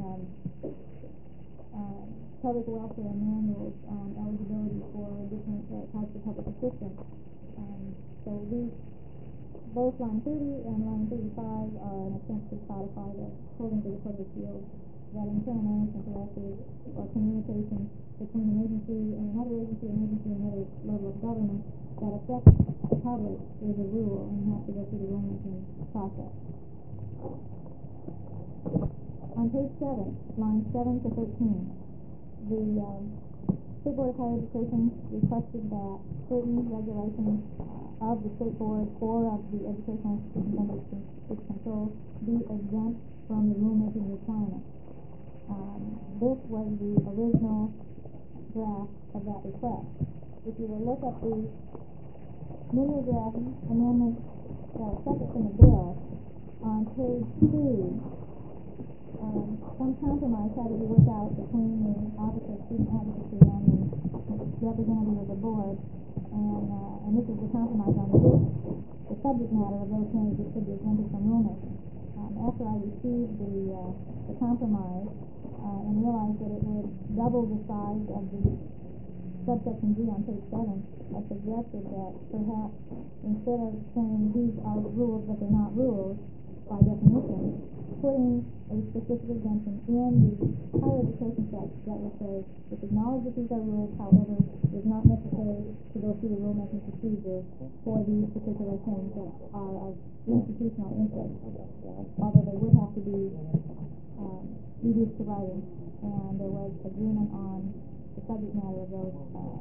public welfare manuals on eligibility for different types of public assistance. So both line 30 and line 35 are an attempt to codify the holdings of the Court of Appeals that internal management directives or communications between an agency and another agency and another level of government that affects the public is a rule and has to go through the rulemaking process. On page 7, lines 7 to 13, the State Board of Higher Education requested that certain regulations of the State Board or of the educational institutions under its control be exempt from the rulemaking requirements. This was the original draft of that request. If you will look at the mimeograph amendment separate from the bill, on page 2, some compromise had to be worked out between the Office of Student Advocacy and the representative of the board, and this is the compromise on the subject matter of those things that should be exempted from rulemaking. After I received the compromise and realized that it would double the size of the subsection G on page 7, I suggested that perhaps instead of saying these are rules but they're not rules by definition, putting a specific exemption in the higher education text that would say it's acknowledged that these are rules, however, it is not necessary to go through the rulemaking procedure for these particular things that are of institutional interest, although they would have to be reduced to writing, and there was agreement on the subject matter of those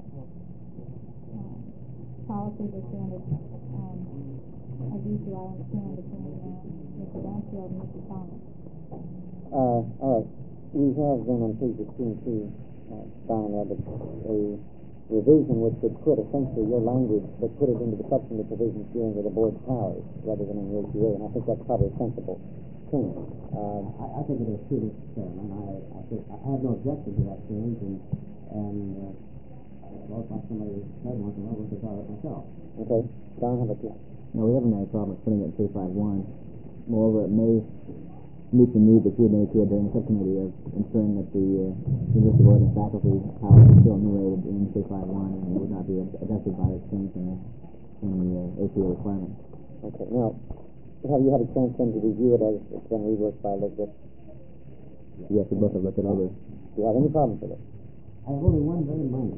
policies or standards agreed to, I understand, between Mr. Mansfield and Mr. Thomas. All right. We have then on pages 2 and 3, Donna, a revision which would put essentially your language, but put it into the substantive provisions dealing with the board's powers rather than in the APA, and I think that's probably a sensible change. I think it is too, Mr. Chairman. I have no objection to that change, and well, if somebody said once in a while, I would have thought it myself. Okay. Don, how about you? No, we haven't had a problem with putting it in 351. Moreover, it may meet the need that you had indicated during the subcommittee of ensuring that the University Board and faculty powers are still enumerated in 351 and would not be affected by this change in the APA requirements. Okay. Now, have you had a chance then to review it as it's been reworked by Elizabeth? Yes, we both have looked it over. Do you have any problems with it? I have only one very minor.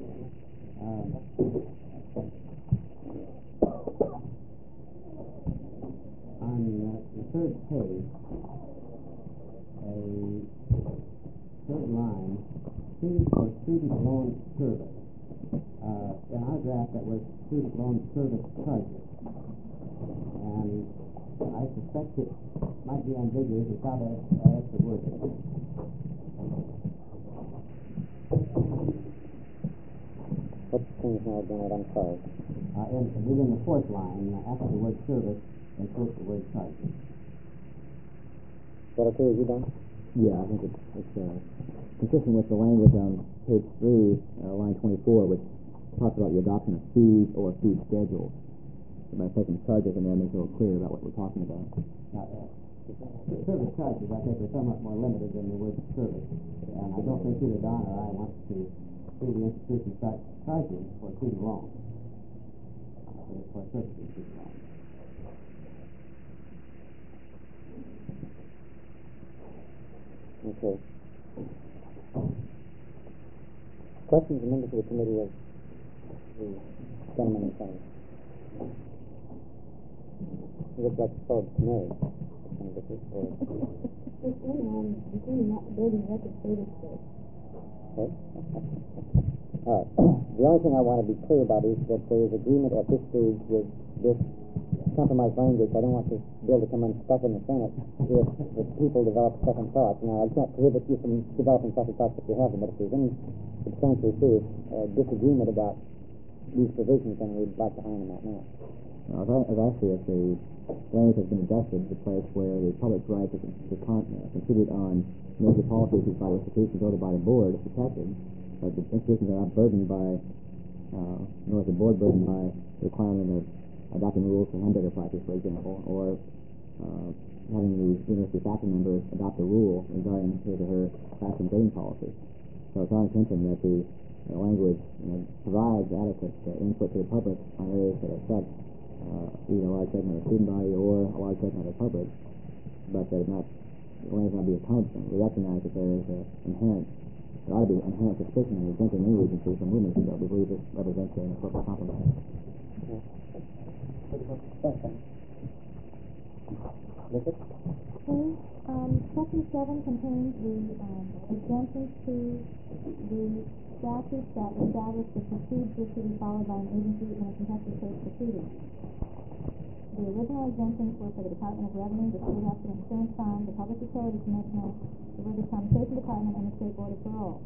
On the third page, a third line, C for student loan service. In our draft, that was student loan service charges. And I suspect it might be ambiguous. It's not as the word. Sorry. And within the fourth line, after the word service, insert the word charges. Is that okay with you, Don? Yeah, I think it's consistent with the language on page 3, line 24, which talks about the adoption of fees or fee schedules. So by taking charges in there, it makes it a little clear about what we're talking about. Now, service charges, I think, are somewhat more limited than the word service. And I don't think either Don or I want to see the institution start charging for student loans, for services student loans. Okay. Questions and members of the committee of the gentleman in front of us? He looks like a solid canary. Okay. All right. The only thing I want to be clear about is that there is agreement at this stage with this compromise language. I don't want this bill to come unstuck in the Senate if the people develop second thoughts. Now, I can't prohibit you from developing second thoughts if you have them, but if there's any substantial serious disagreement about these provisions, then we'd like to iron them out now. As I see it, the language has been adjusted to the place where the public's right to contribute on major policy issues by institutions voted by the board is protected. But the institutions are not burdened by, nor is the board burdened by the requirement of adopting rules for hamburger practice, for example, or having the university faculty members adopt a rule regarding his or her classroom grading policy. So it's our intention that the language provides adequate input to the public on areas that affect either a large segment of the student body or a large segment of the public, but that the language not be opposed to them. We recognize that there is there ought to be inherent suspicion of exempting any agency from movement, but we believe this represents an appropriate compromise. Section 7 contains the exemptions to the statutes that establish the procedure to be followed by an agency in a contested case proceeding. The original exemptions were for the Department of Revenue, the State Accident Insurance Fund, the Public Utility Commissioner, the Workers' Compensation Department, and the State Board of Parole.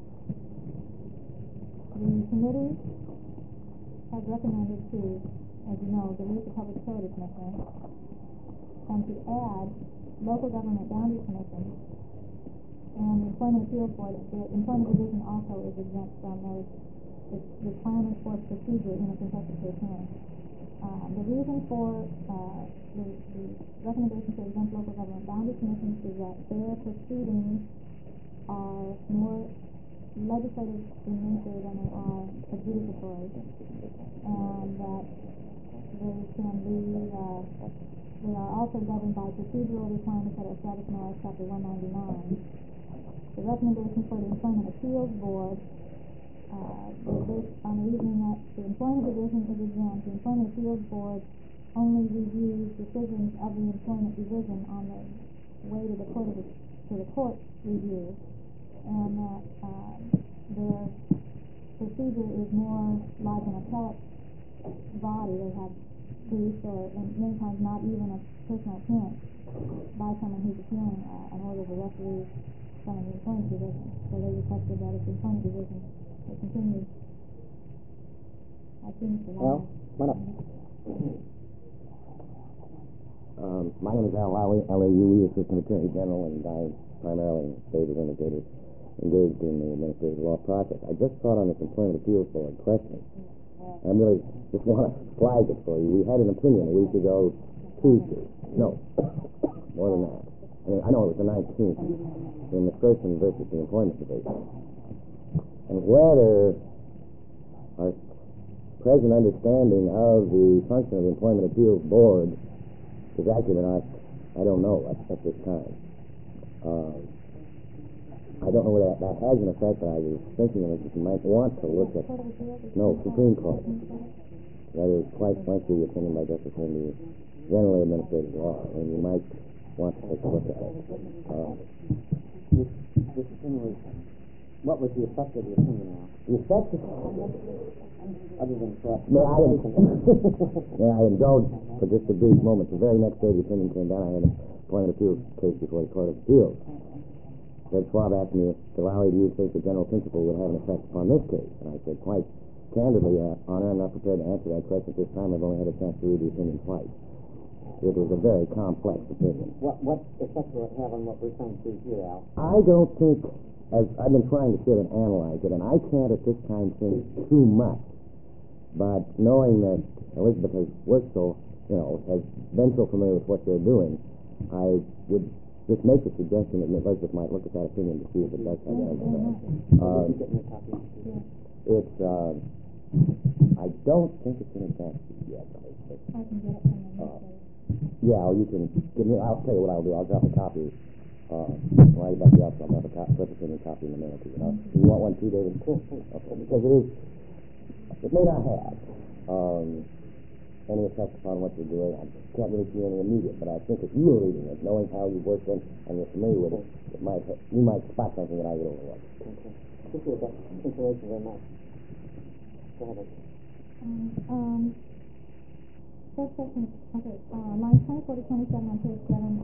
The committee has recommended to, as you know, delete the Public Utility Commissioner and to add local government boundary commissions, and the Employment Appeals Board. The Employment Division also is exempt from those requirements for procedure in a contested case hearing. The reason for the recommendation to exempt local government boundary commissions is that their proceedings are more legislative in nature than they are adjudicatory, and that they can be they are also governed by procedural requirements that are established in OS Chapter 199. The recommendation for the Employment Appeals Board is based on the reasoning that the Employment Division is exempt. The Employment Appeals Board only reviews decisions of the Employment Division on the way to the court review, and that their procedure is more like an appellate body. They have briefs, or many times not even a personal appearance by someone who's appealing an order of arrest from the Employment Division. So they requested that if the Employment Division will continue. I think the Al, come on up. My name is Al Lowry, LAUE, Assistant Attorney General, and I primarily, as indicated, engaged in the administrative law process. I just thought on this Employment Appeals Board question. I really just want to flag it for you. We had an opinion a week ago, Tuesday. No, more than that. I know it was the 19th, in the Scurson versus the Employment Division. And whether our present understanding of the function of the Employment Appeals Board is accurate or not, I don't know at this time. I don't know whether that has an effect, but I was thinking that you might want to look at, Supreme Court. That is quite lengthy opinion by Justice Henry, generally administrative law, and you might want to take a look at it. This opinion was, what was the effect of the opinion now? The effect of Other than correct. I indulged for just a brief moment. The very next day the opinion came down, I had an Employment Appeals case before the Court of Appeals. Judge Schwab asked me, Lowry, do you think the general principle would have an effect upon this case? And I said, quite Candidly, Honor, I'm not prepared to answer that question at this time. I've only had a chance to read the opinion twice. It was a very complex opinion. What effect will it have on what we're trying to do here, Al? I don't think, as I've been trying to sit and analyze it, and I can't at this time think too much, but knowing that Elizabeth has worked so, has been so familiar with what they're doing, I would just make a suggestion that Elizabeth might look at that opinion to see if it does have any effect. It's, I don't think it's in advance yet. I can get it from the Yeah, or you can give me. I'll tell you what I'll do. I'll drop a copy. While you're back the office, I'll drop a copy in the mail to you. You want one too, David? Okay. Because it may not have any effect upon what you're doing. I can't really see any immediate, but I think if you were reading it, knowing how you've worked in and you're familiar with it, you might spot something that I would overlook. Okay. Appreciate that information very much. Go ahead. First section, okay, lines 24 to 27 on page 7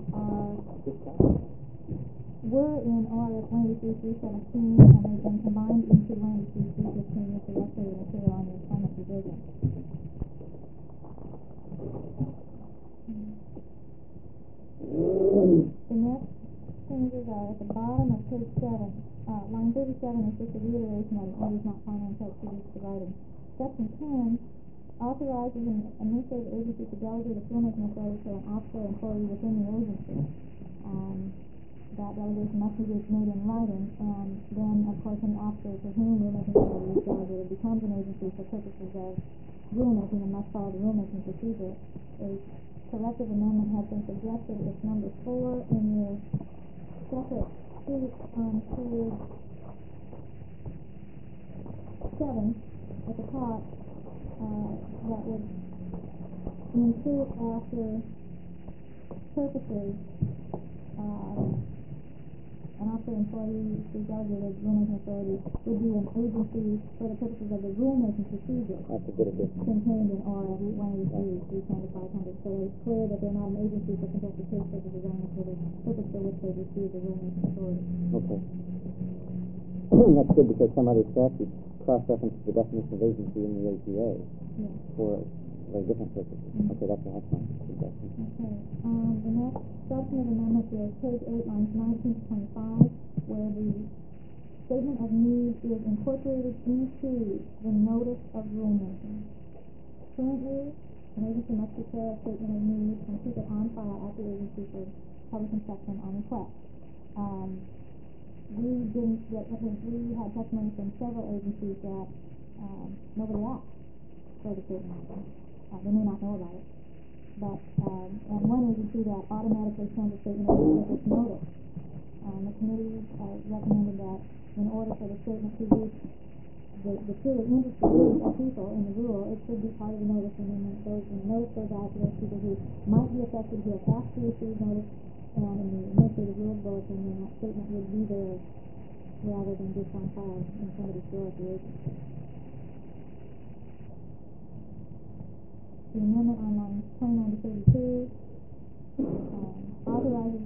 were in ORS 183-317 and they've been combined into 183-315 with the rest of the material on the assignment revision. The next changes are at the bottom of page 7. Line 37 is just a reiteration of the orders not final until it's writing. Section 10 authorizes an administrative agency to delegate its rulemaking authority to an officer or employee within the agency. That delegation must be made in writing, and then, of course, an officer to whom rulemaking authority is delegated becomes an agency for purposes of rulemaking and must follow the rulemaking procedure. A corrective amendment has been suggested. It's number 4 in your separate sheet on page 7 at the top. That would insert after purposes an officer employee who delegated rulemaking authority would be an agency for the purposes of the rulemaking procedure contained in ORS 183-310-500. So it's clear that they're not an agency for contested case purposes only for the purpose for which they receive the rulemaking authority. Okay. That's good because some other statutes cross-reference the definition of agency in the APA for very different purposes. Okay, that's a helpful suggestion. Okay. The next substantive amendment is page 8, lines 19 to 25, where the statement of need is incorporated into the notice of rulemaking. Currently, an agency must prepare a statement of need and keep it on file at the agency for public inspection on request. We had testimony from several agencies that nobody asked for the statement of need. They may not know about it, but and one agency that automatically sends a statement of need with its notice. The committee recommended that in order for the statement to reach the truly interested people in the rule, it should be part of the notice, and then the notice goes out to those people who might be affected, who have asked to receive notice, and in the administrative rules bulletin, then that statement would be there rather than just on file in somebody's drawer at the agency. The amendment on lines 29 to 32 authorizes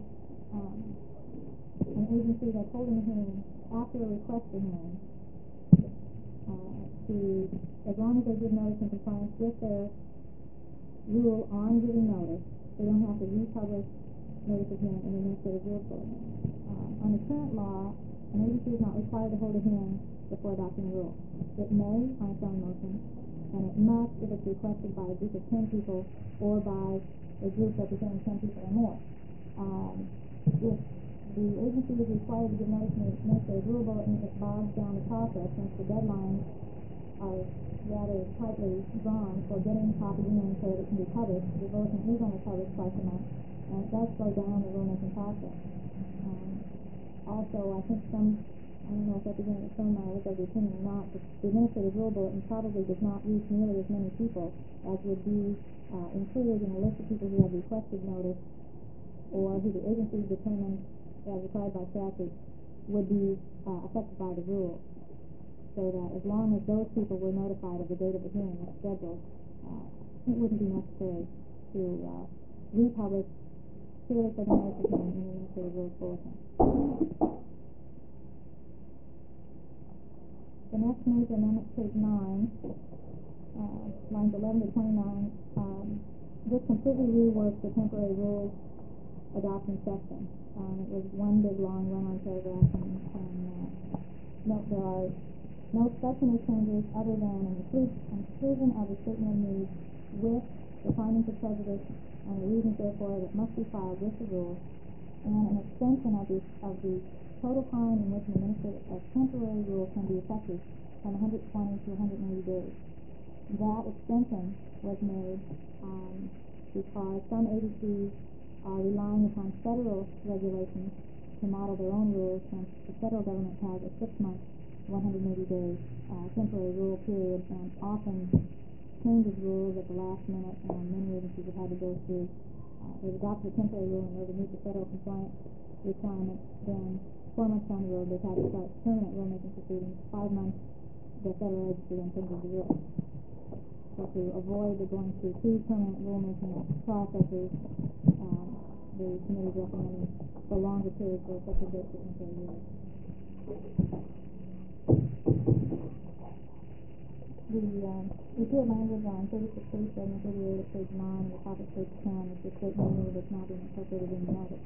an agency that's holding a hearing after a request for hearing to, as long as they give notice in compliance with their rule on giving notice, they don't have to republish notice of hearing in the administrative rules bulletin. Under current law, an agency is not required to hold a hearing before adopting a rule. It may on its own motion, and it must if it's requested by a group of 10 people or by a group representing 10 people or more. If the agency is required to give notice in the administrative rule bulletin, it bogs down the process since the deadlines are rather tightly drawn for getting copies in so that it can be published. The bulletin is only published twice a month, and it does slow down the rulemaking process. Also, I think I don't know if Representative Stonemeyer was of the opinion or not, but the administrative rule bulletin probably does not reach nearly as many people as would be included in a list of people who have requested notice or who the agency determines, as required by statute, would be affected by the rule. So that as long as those people were notified of the date of the hearing that's scheduled, it wouldn't be necessary to republish purely for the notice of hearing in the administrative rules bulletin. The The next major amendment, page 9, lines 11 to 29, this completely reworked the temporary rules adoption section. It was one big long run-on paragraph, and note there are no substantive changes other than an inclusion of the statement of needs with the findings of prejudice and the reasons therefore that must be filed with the rule, and an extension of the total time in which an administrative temporary rule can be effective from 120 to 180 days. That extension was made because some agencies are relying upon federal regulations to model their own rules, since the federal government has a 6-month, 180-day temporary rule period, and often changes rules at the last minute, and many agencies have had to go through. They've adopted a temporary rule in order to meet the federal compliance requirement. Then 4 months down the road, they've had to start permanent rulemaking proceedings. 5 months, the federal agency then changes the rule. So to avoid going through 2 permanent rulemaking processes, the committee is recommending for longer periods for effective date for temporary rules. The repealed language on 36, 37, and 38 at page 9 and the top of page 10 is the statement of need that's now being incorporated in the notice.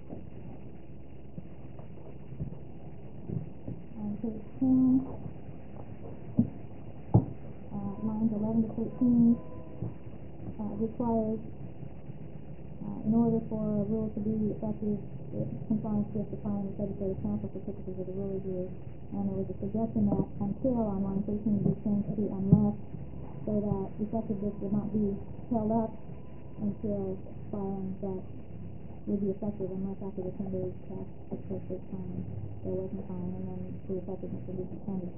On page 10, lines 11 to 13, requires, in order for a rule to be effective, compliance with the filing of legislative council for purposes of the rule review. And there was a suggestion that until on line 13 would be changed to unless, so that effectiveness would not be held up until filing that would be effective unless after the 10 days passed the first time there wasn't filing, and then the effectiveness would be suspended.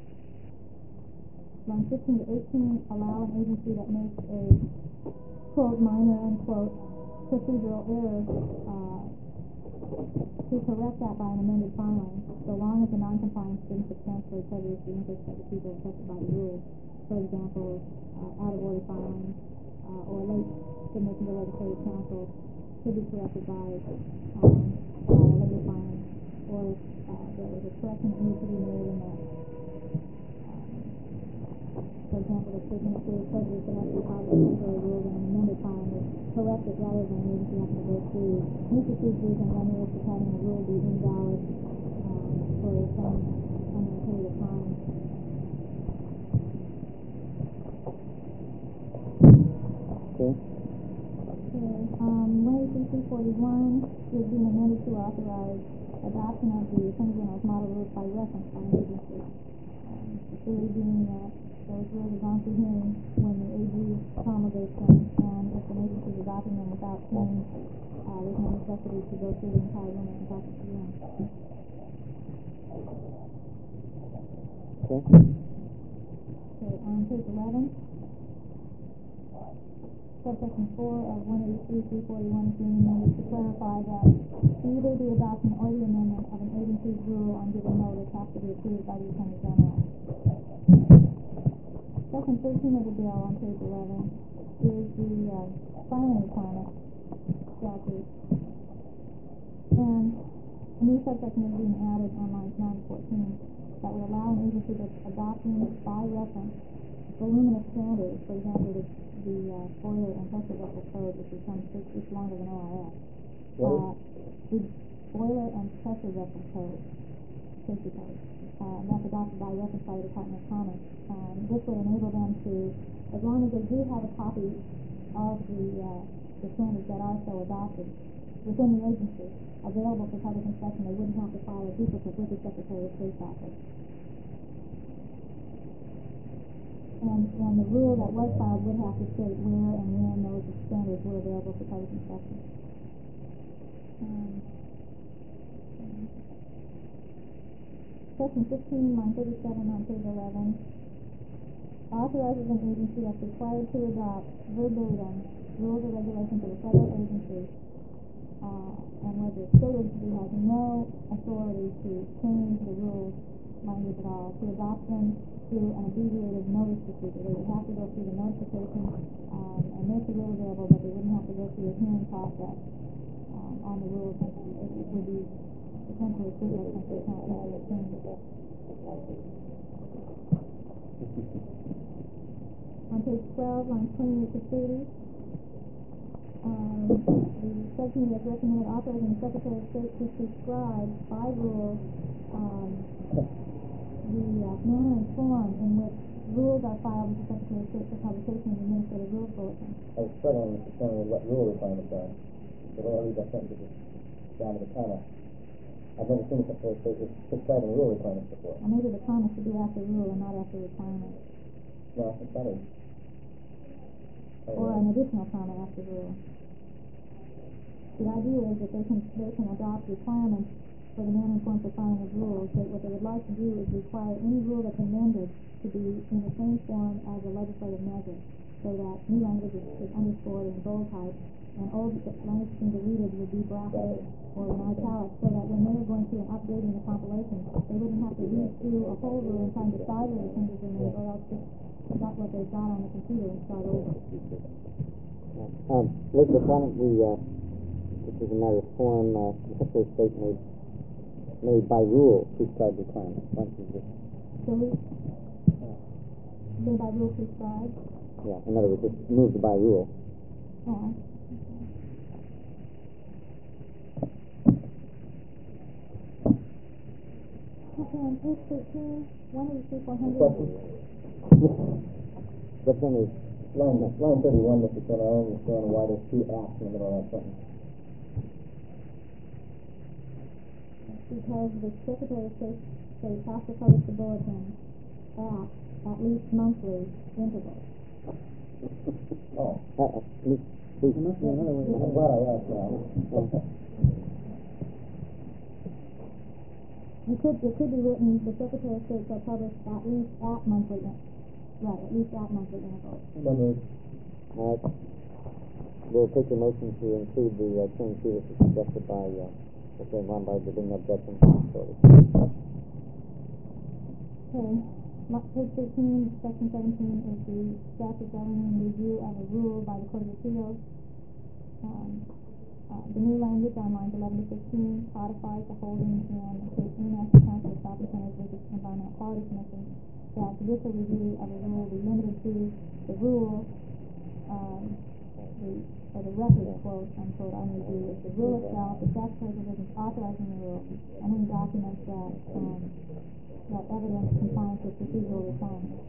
Line 15 to 18 allow an agency that makes a, quote, minor, unquote, procedural error to correct that by an amended filing, so long as the noncompliance didn't substantially prejudice the interest of the people affected by the rule. For example, out-of-order filing or late submission to legislative council could be corrected by a later filing, or if there was a correction that needed to be made in the, for example, the statement of clear prejudice that has to be filed with temporary rules, and an amended filing would correct it rather than the agency having to go through new procedures and run the risk of having a rule be invalid for some unknown period of time. Okay. 183.341 is being amended to authorize adoption of the Attorney General's model rules by reference by an agency. The theory being that those rules are gone through hearing when the AG promulgates them, and if an agency is adopting them without change, there's no necessity to go through the entire rulemaking process again. Okay. Okay, on page 11, subsection 4 of 183.341 is being amended to clarify that either the adoption or the amendment of an agency's rule on giving notice has to be approved by the Attorney General. Section 13 of the bill on page 11 is the filing requirement statute, and a new subsection is being added on lines 9 to 14 that would allow an agency that's adopting by reference voluminous standards, for example, the boiler and pressure vessel code, which is longer than ORS. The boiler and pressure vessel code, safety code, that's adopted by reference by the Department of Commerce. This would enable them to, as long as they do have a copy of the standards that are so adopted within the agency, available for public inspection, they wouldn't have to file a duplicate with the Secretary of State's office. And the rule that was filed would have to state where and when those standards were available for public inspection. Section 15, line 37 on page 11, authorizes an agency that's required to adopt verbatim rules or regulations of a federal agency, and where the state agency has no authority to change the rules language at all, to adopt them through an abbreviated notice procedure. They would have to go through the notification and make the rule available, but they wouldn't have to go through a hearing process on the rules. It would be essentially fruitless since they can't make a change. On page 12, lines 28 to 30, the subcommittee has recommended authorizing the Secretary of State to prescribe by rule the manner and form in which rules are filed with the Secretary of State for publication in the Administrative Rules Bulletin. I was struggling with determining what rule requirements are. The way I read that sentence is down to the comma. I've never seen the Secretary of State prescribing rule requirements before. Or maybe the comma should be after rule and not after requirement. No, it's better. Or an additional comma after rule. The idea is that they can adopt requirements for the manner and form for filing of rules. That what they would like to do is require any rule that's amended to be in the same form as a legislative measure, so that new language is underscored in bold type, and old language being deleted would be bracketed or in italics, so that when they were going through and updating the compilation, they wouldn't have to read through a whole rule and try and decide where the changes were made, or else just forgot what they've got on the computer and start over. Elizabeth, why don't we, this is a matter of form, the Secretary of State made by rule prescribed requirements. Why don't you just... So made by rule prescribed? Yeah, in other words, it's moved by rule. Oh. Okay, on page 13, 183,400. The thing is, Line 31, Mr. Chairman, I don't understand why there's two acts in the middle of that sentence. Because the Secretary of State has to publish the bulletin at least monthly intervals. Oh, there must be another way. I'm glad I asked now. It could be written, the Secretary of State shall publish at least at monthly intervals. Right, at least at monthly intervals. All right. We'll take the motion to include the change previously suggested by Mr. Lombard. There being no objection. Okay. Page 13, section 17 is the statute governing review of a rule by the Court of Appeals. The new language on lines 11 to 15 codifies the holding in the case EMS, the Council of Shopping Centers versus Environmental Quality Commission, that judicial review of a rule be limited to the rule, or the record, quote, unquote, on review is the rule itself, the statutory provisions authorizing the rule, and any documents that evidence compliance with procedural requirements.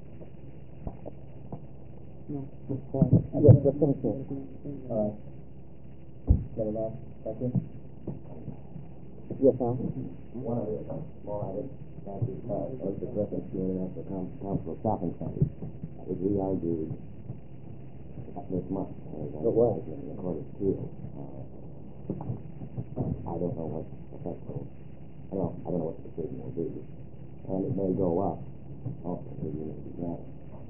Yes, let's finish here. All right. Never mind. Thank you. Yes, Al? One of the small items that is was the reference to International Council of Shopping Centers, which we argued this month. It was. In the Court of Appeals. I don't know what effect I don't know what the decision will be. And it may go up also to the University Grant.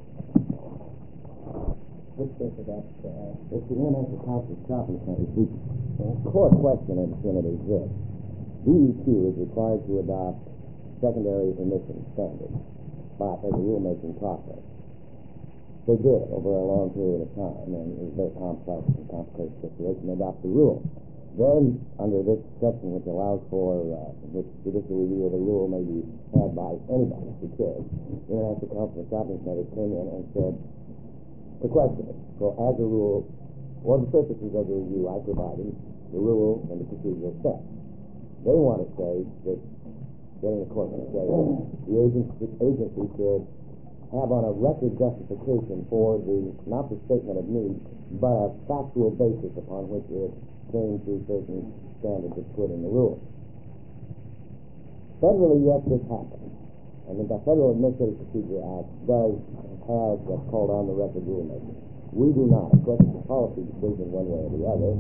Which case is that? It's the International Council of Shopping Centers. The core question in it is this. DEQ is required to adopt secondary emission standards as a rulemaking process. They did over a long period of time, and it was a very complex and complicated situation to adopt the rule. Then, under this section, which allows for the judicial review of the rule may be had by anybody who cares, the International Council of Shopping Centers came in and said, the question is, so as a rule, for the purposes of the review I provided, the rule and the procedural steps. They want to say that, getting the court to say, the agency should have on a record justification for not the statement of need, but a factual basis upon which it came to certain standards that's put in the rule. Federally, yes, this happens. And the Federal Administrative Procedure Act does have what's called on-the-record rulemaking. We do not. Of course, it's a policy decision one way or the other.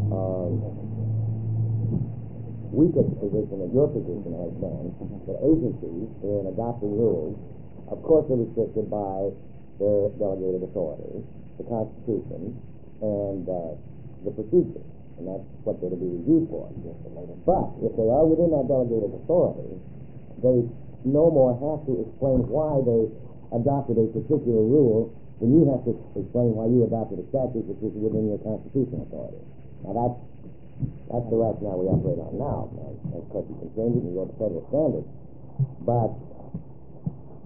We took the position that your position has been that agencies, in adopting rules, of course are restricted by their delegated authority, the Constitution, and the procedure. And that's what they're to be reviewed for. But if they are within that delegated authority, they no more have to explain why they adopted a particular rule than you have to explain why you adopted a statute which is within your constitutional authority. Now that's the rationale we operate on now. Of course, you can change it and go to federal standards. But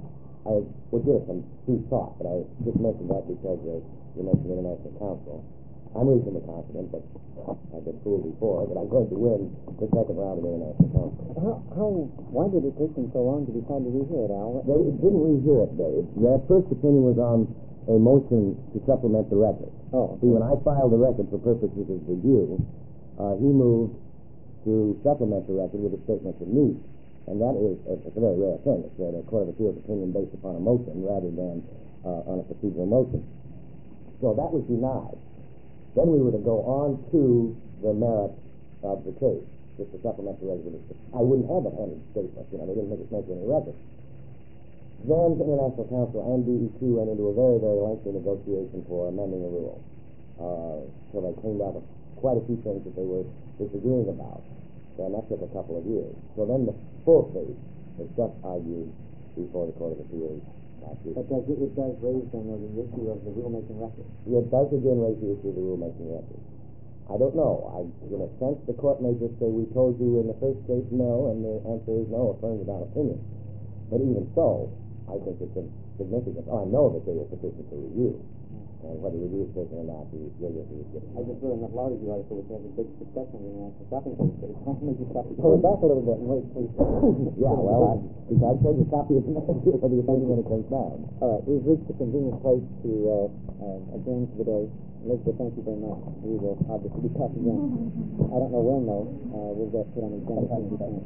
I would give it some due thought, but I just mentioned that because you mentioned International Council. I'm reasonably confident, but I've been fooled before, that I'm going to win the second round of International Council. Why did it take them so long to decide to rehear it, Al? They didn't rehear it, Dave. Their first opinion was on a motion to supplement the record. Oh. See, when I filed the record for purposes of review, he moved to supplement the record with a statement of need. And that is it's a very rare thing. It's a Court of Appeals opinion based upon a motion rather than on a procedural motion. So that was denied. Then we were to go on to the merits of the case, just to supplement the record. I wouldn't have any statement. They didn't make any record. Then the International Council and DEQ went into a very, very lengthy negotiation for amending the rule. So they came down to quite a few things that they were disagreeing about. And that took a couple of years. So then the full case was just argued before the Court of Appeals last year. But it does raise, then, the issue of the rulemaking record. It does again raise the issue of the rulemaking record. I don't know. In a sense, the court may just say, we told you in the first case no, and the answer is no, affirmed without opinion. But even so, I think it's a significant. I know that they were petitioned for review. And whether review is taken or not, you'll get it. I just read enough law review article which has a big discussion in the National Shopping Center. Hold it back a little bit and wait, please. Yeah, well, I'd take a copy of the next year for the opinion when it comes down. All right, we've reached a convenient place to adjourn for the day. Elizabeth, thank you very much. We will obviously be back again. I don't know when, though. We'll get put on the agenda.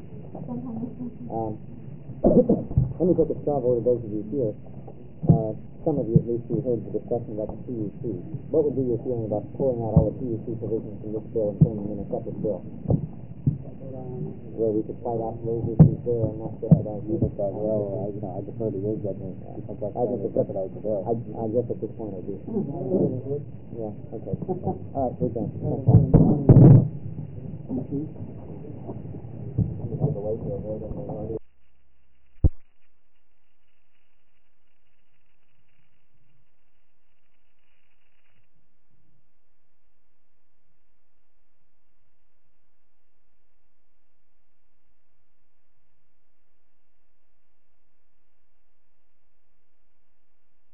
Let me take a straw vote of those of you here. Some of you, at least, who heard the discussion about the PUC. What would be your feeling about pulling out all the PUC provisions from this bill and putting them in a separate bill? Where we could fight out those issues there and not jeopardize the bill. Well, I defer to your judgment. I think that's going to jeopardize the bill. I guess at this point I do. Yeah, okay. All right, we're done. Thank you.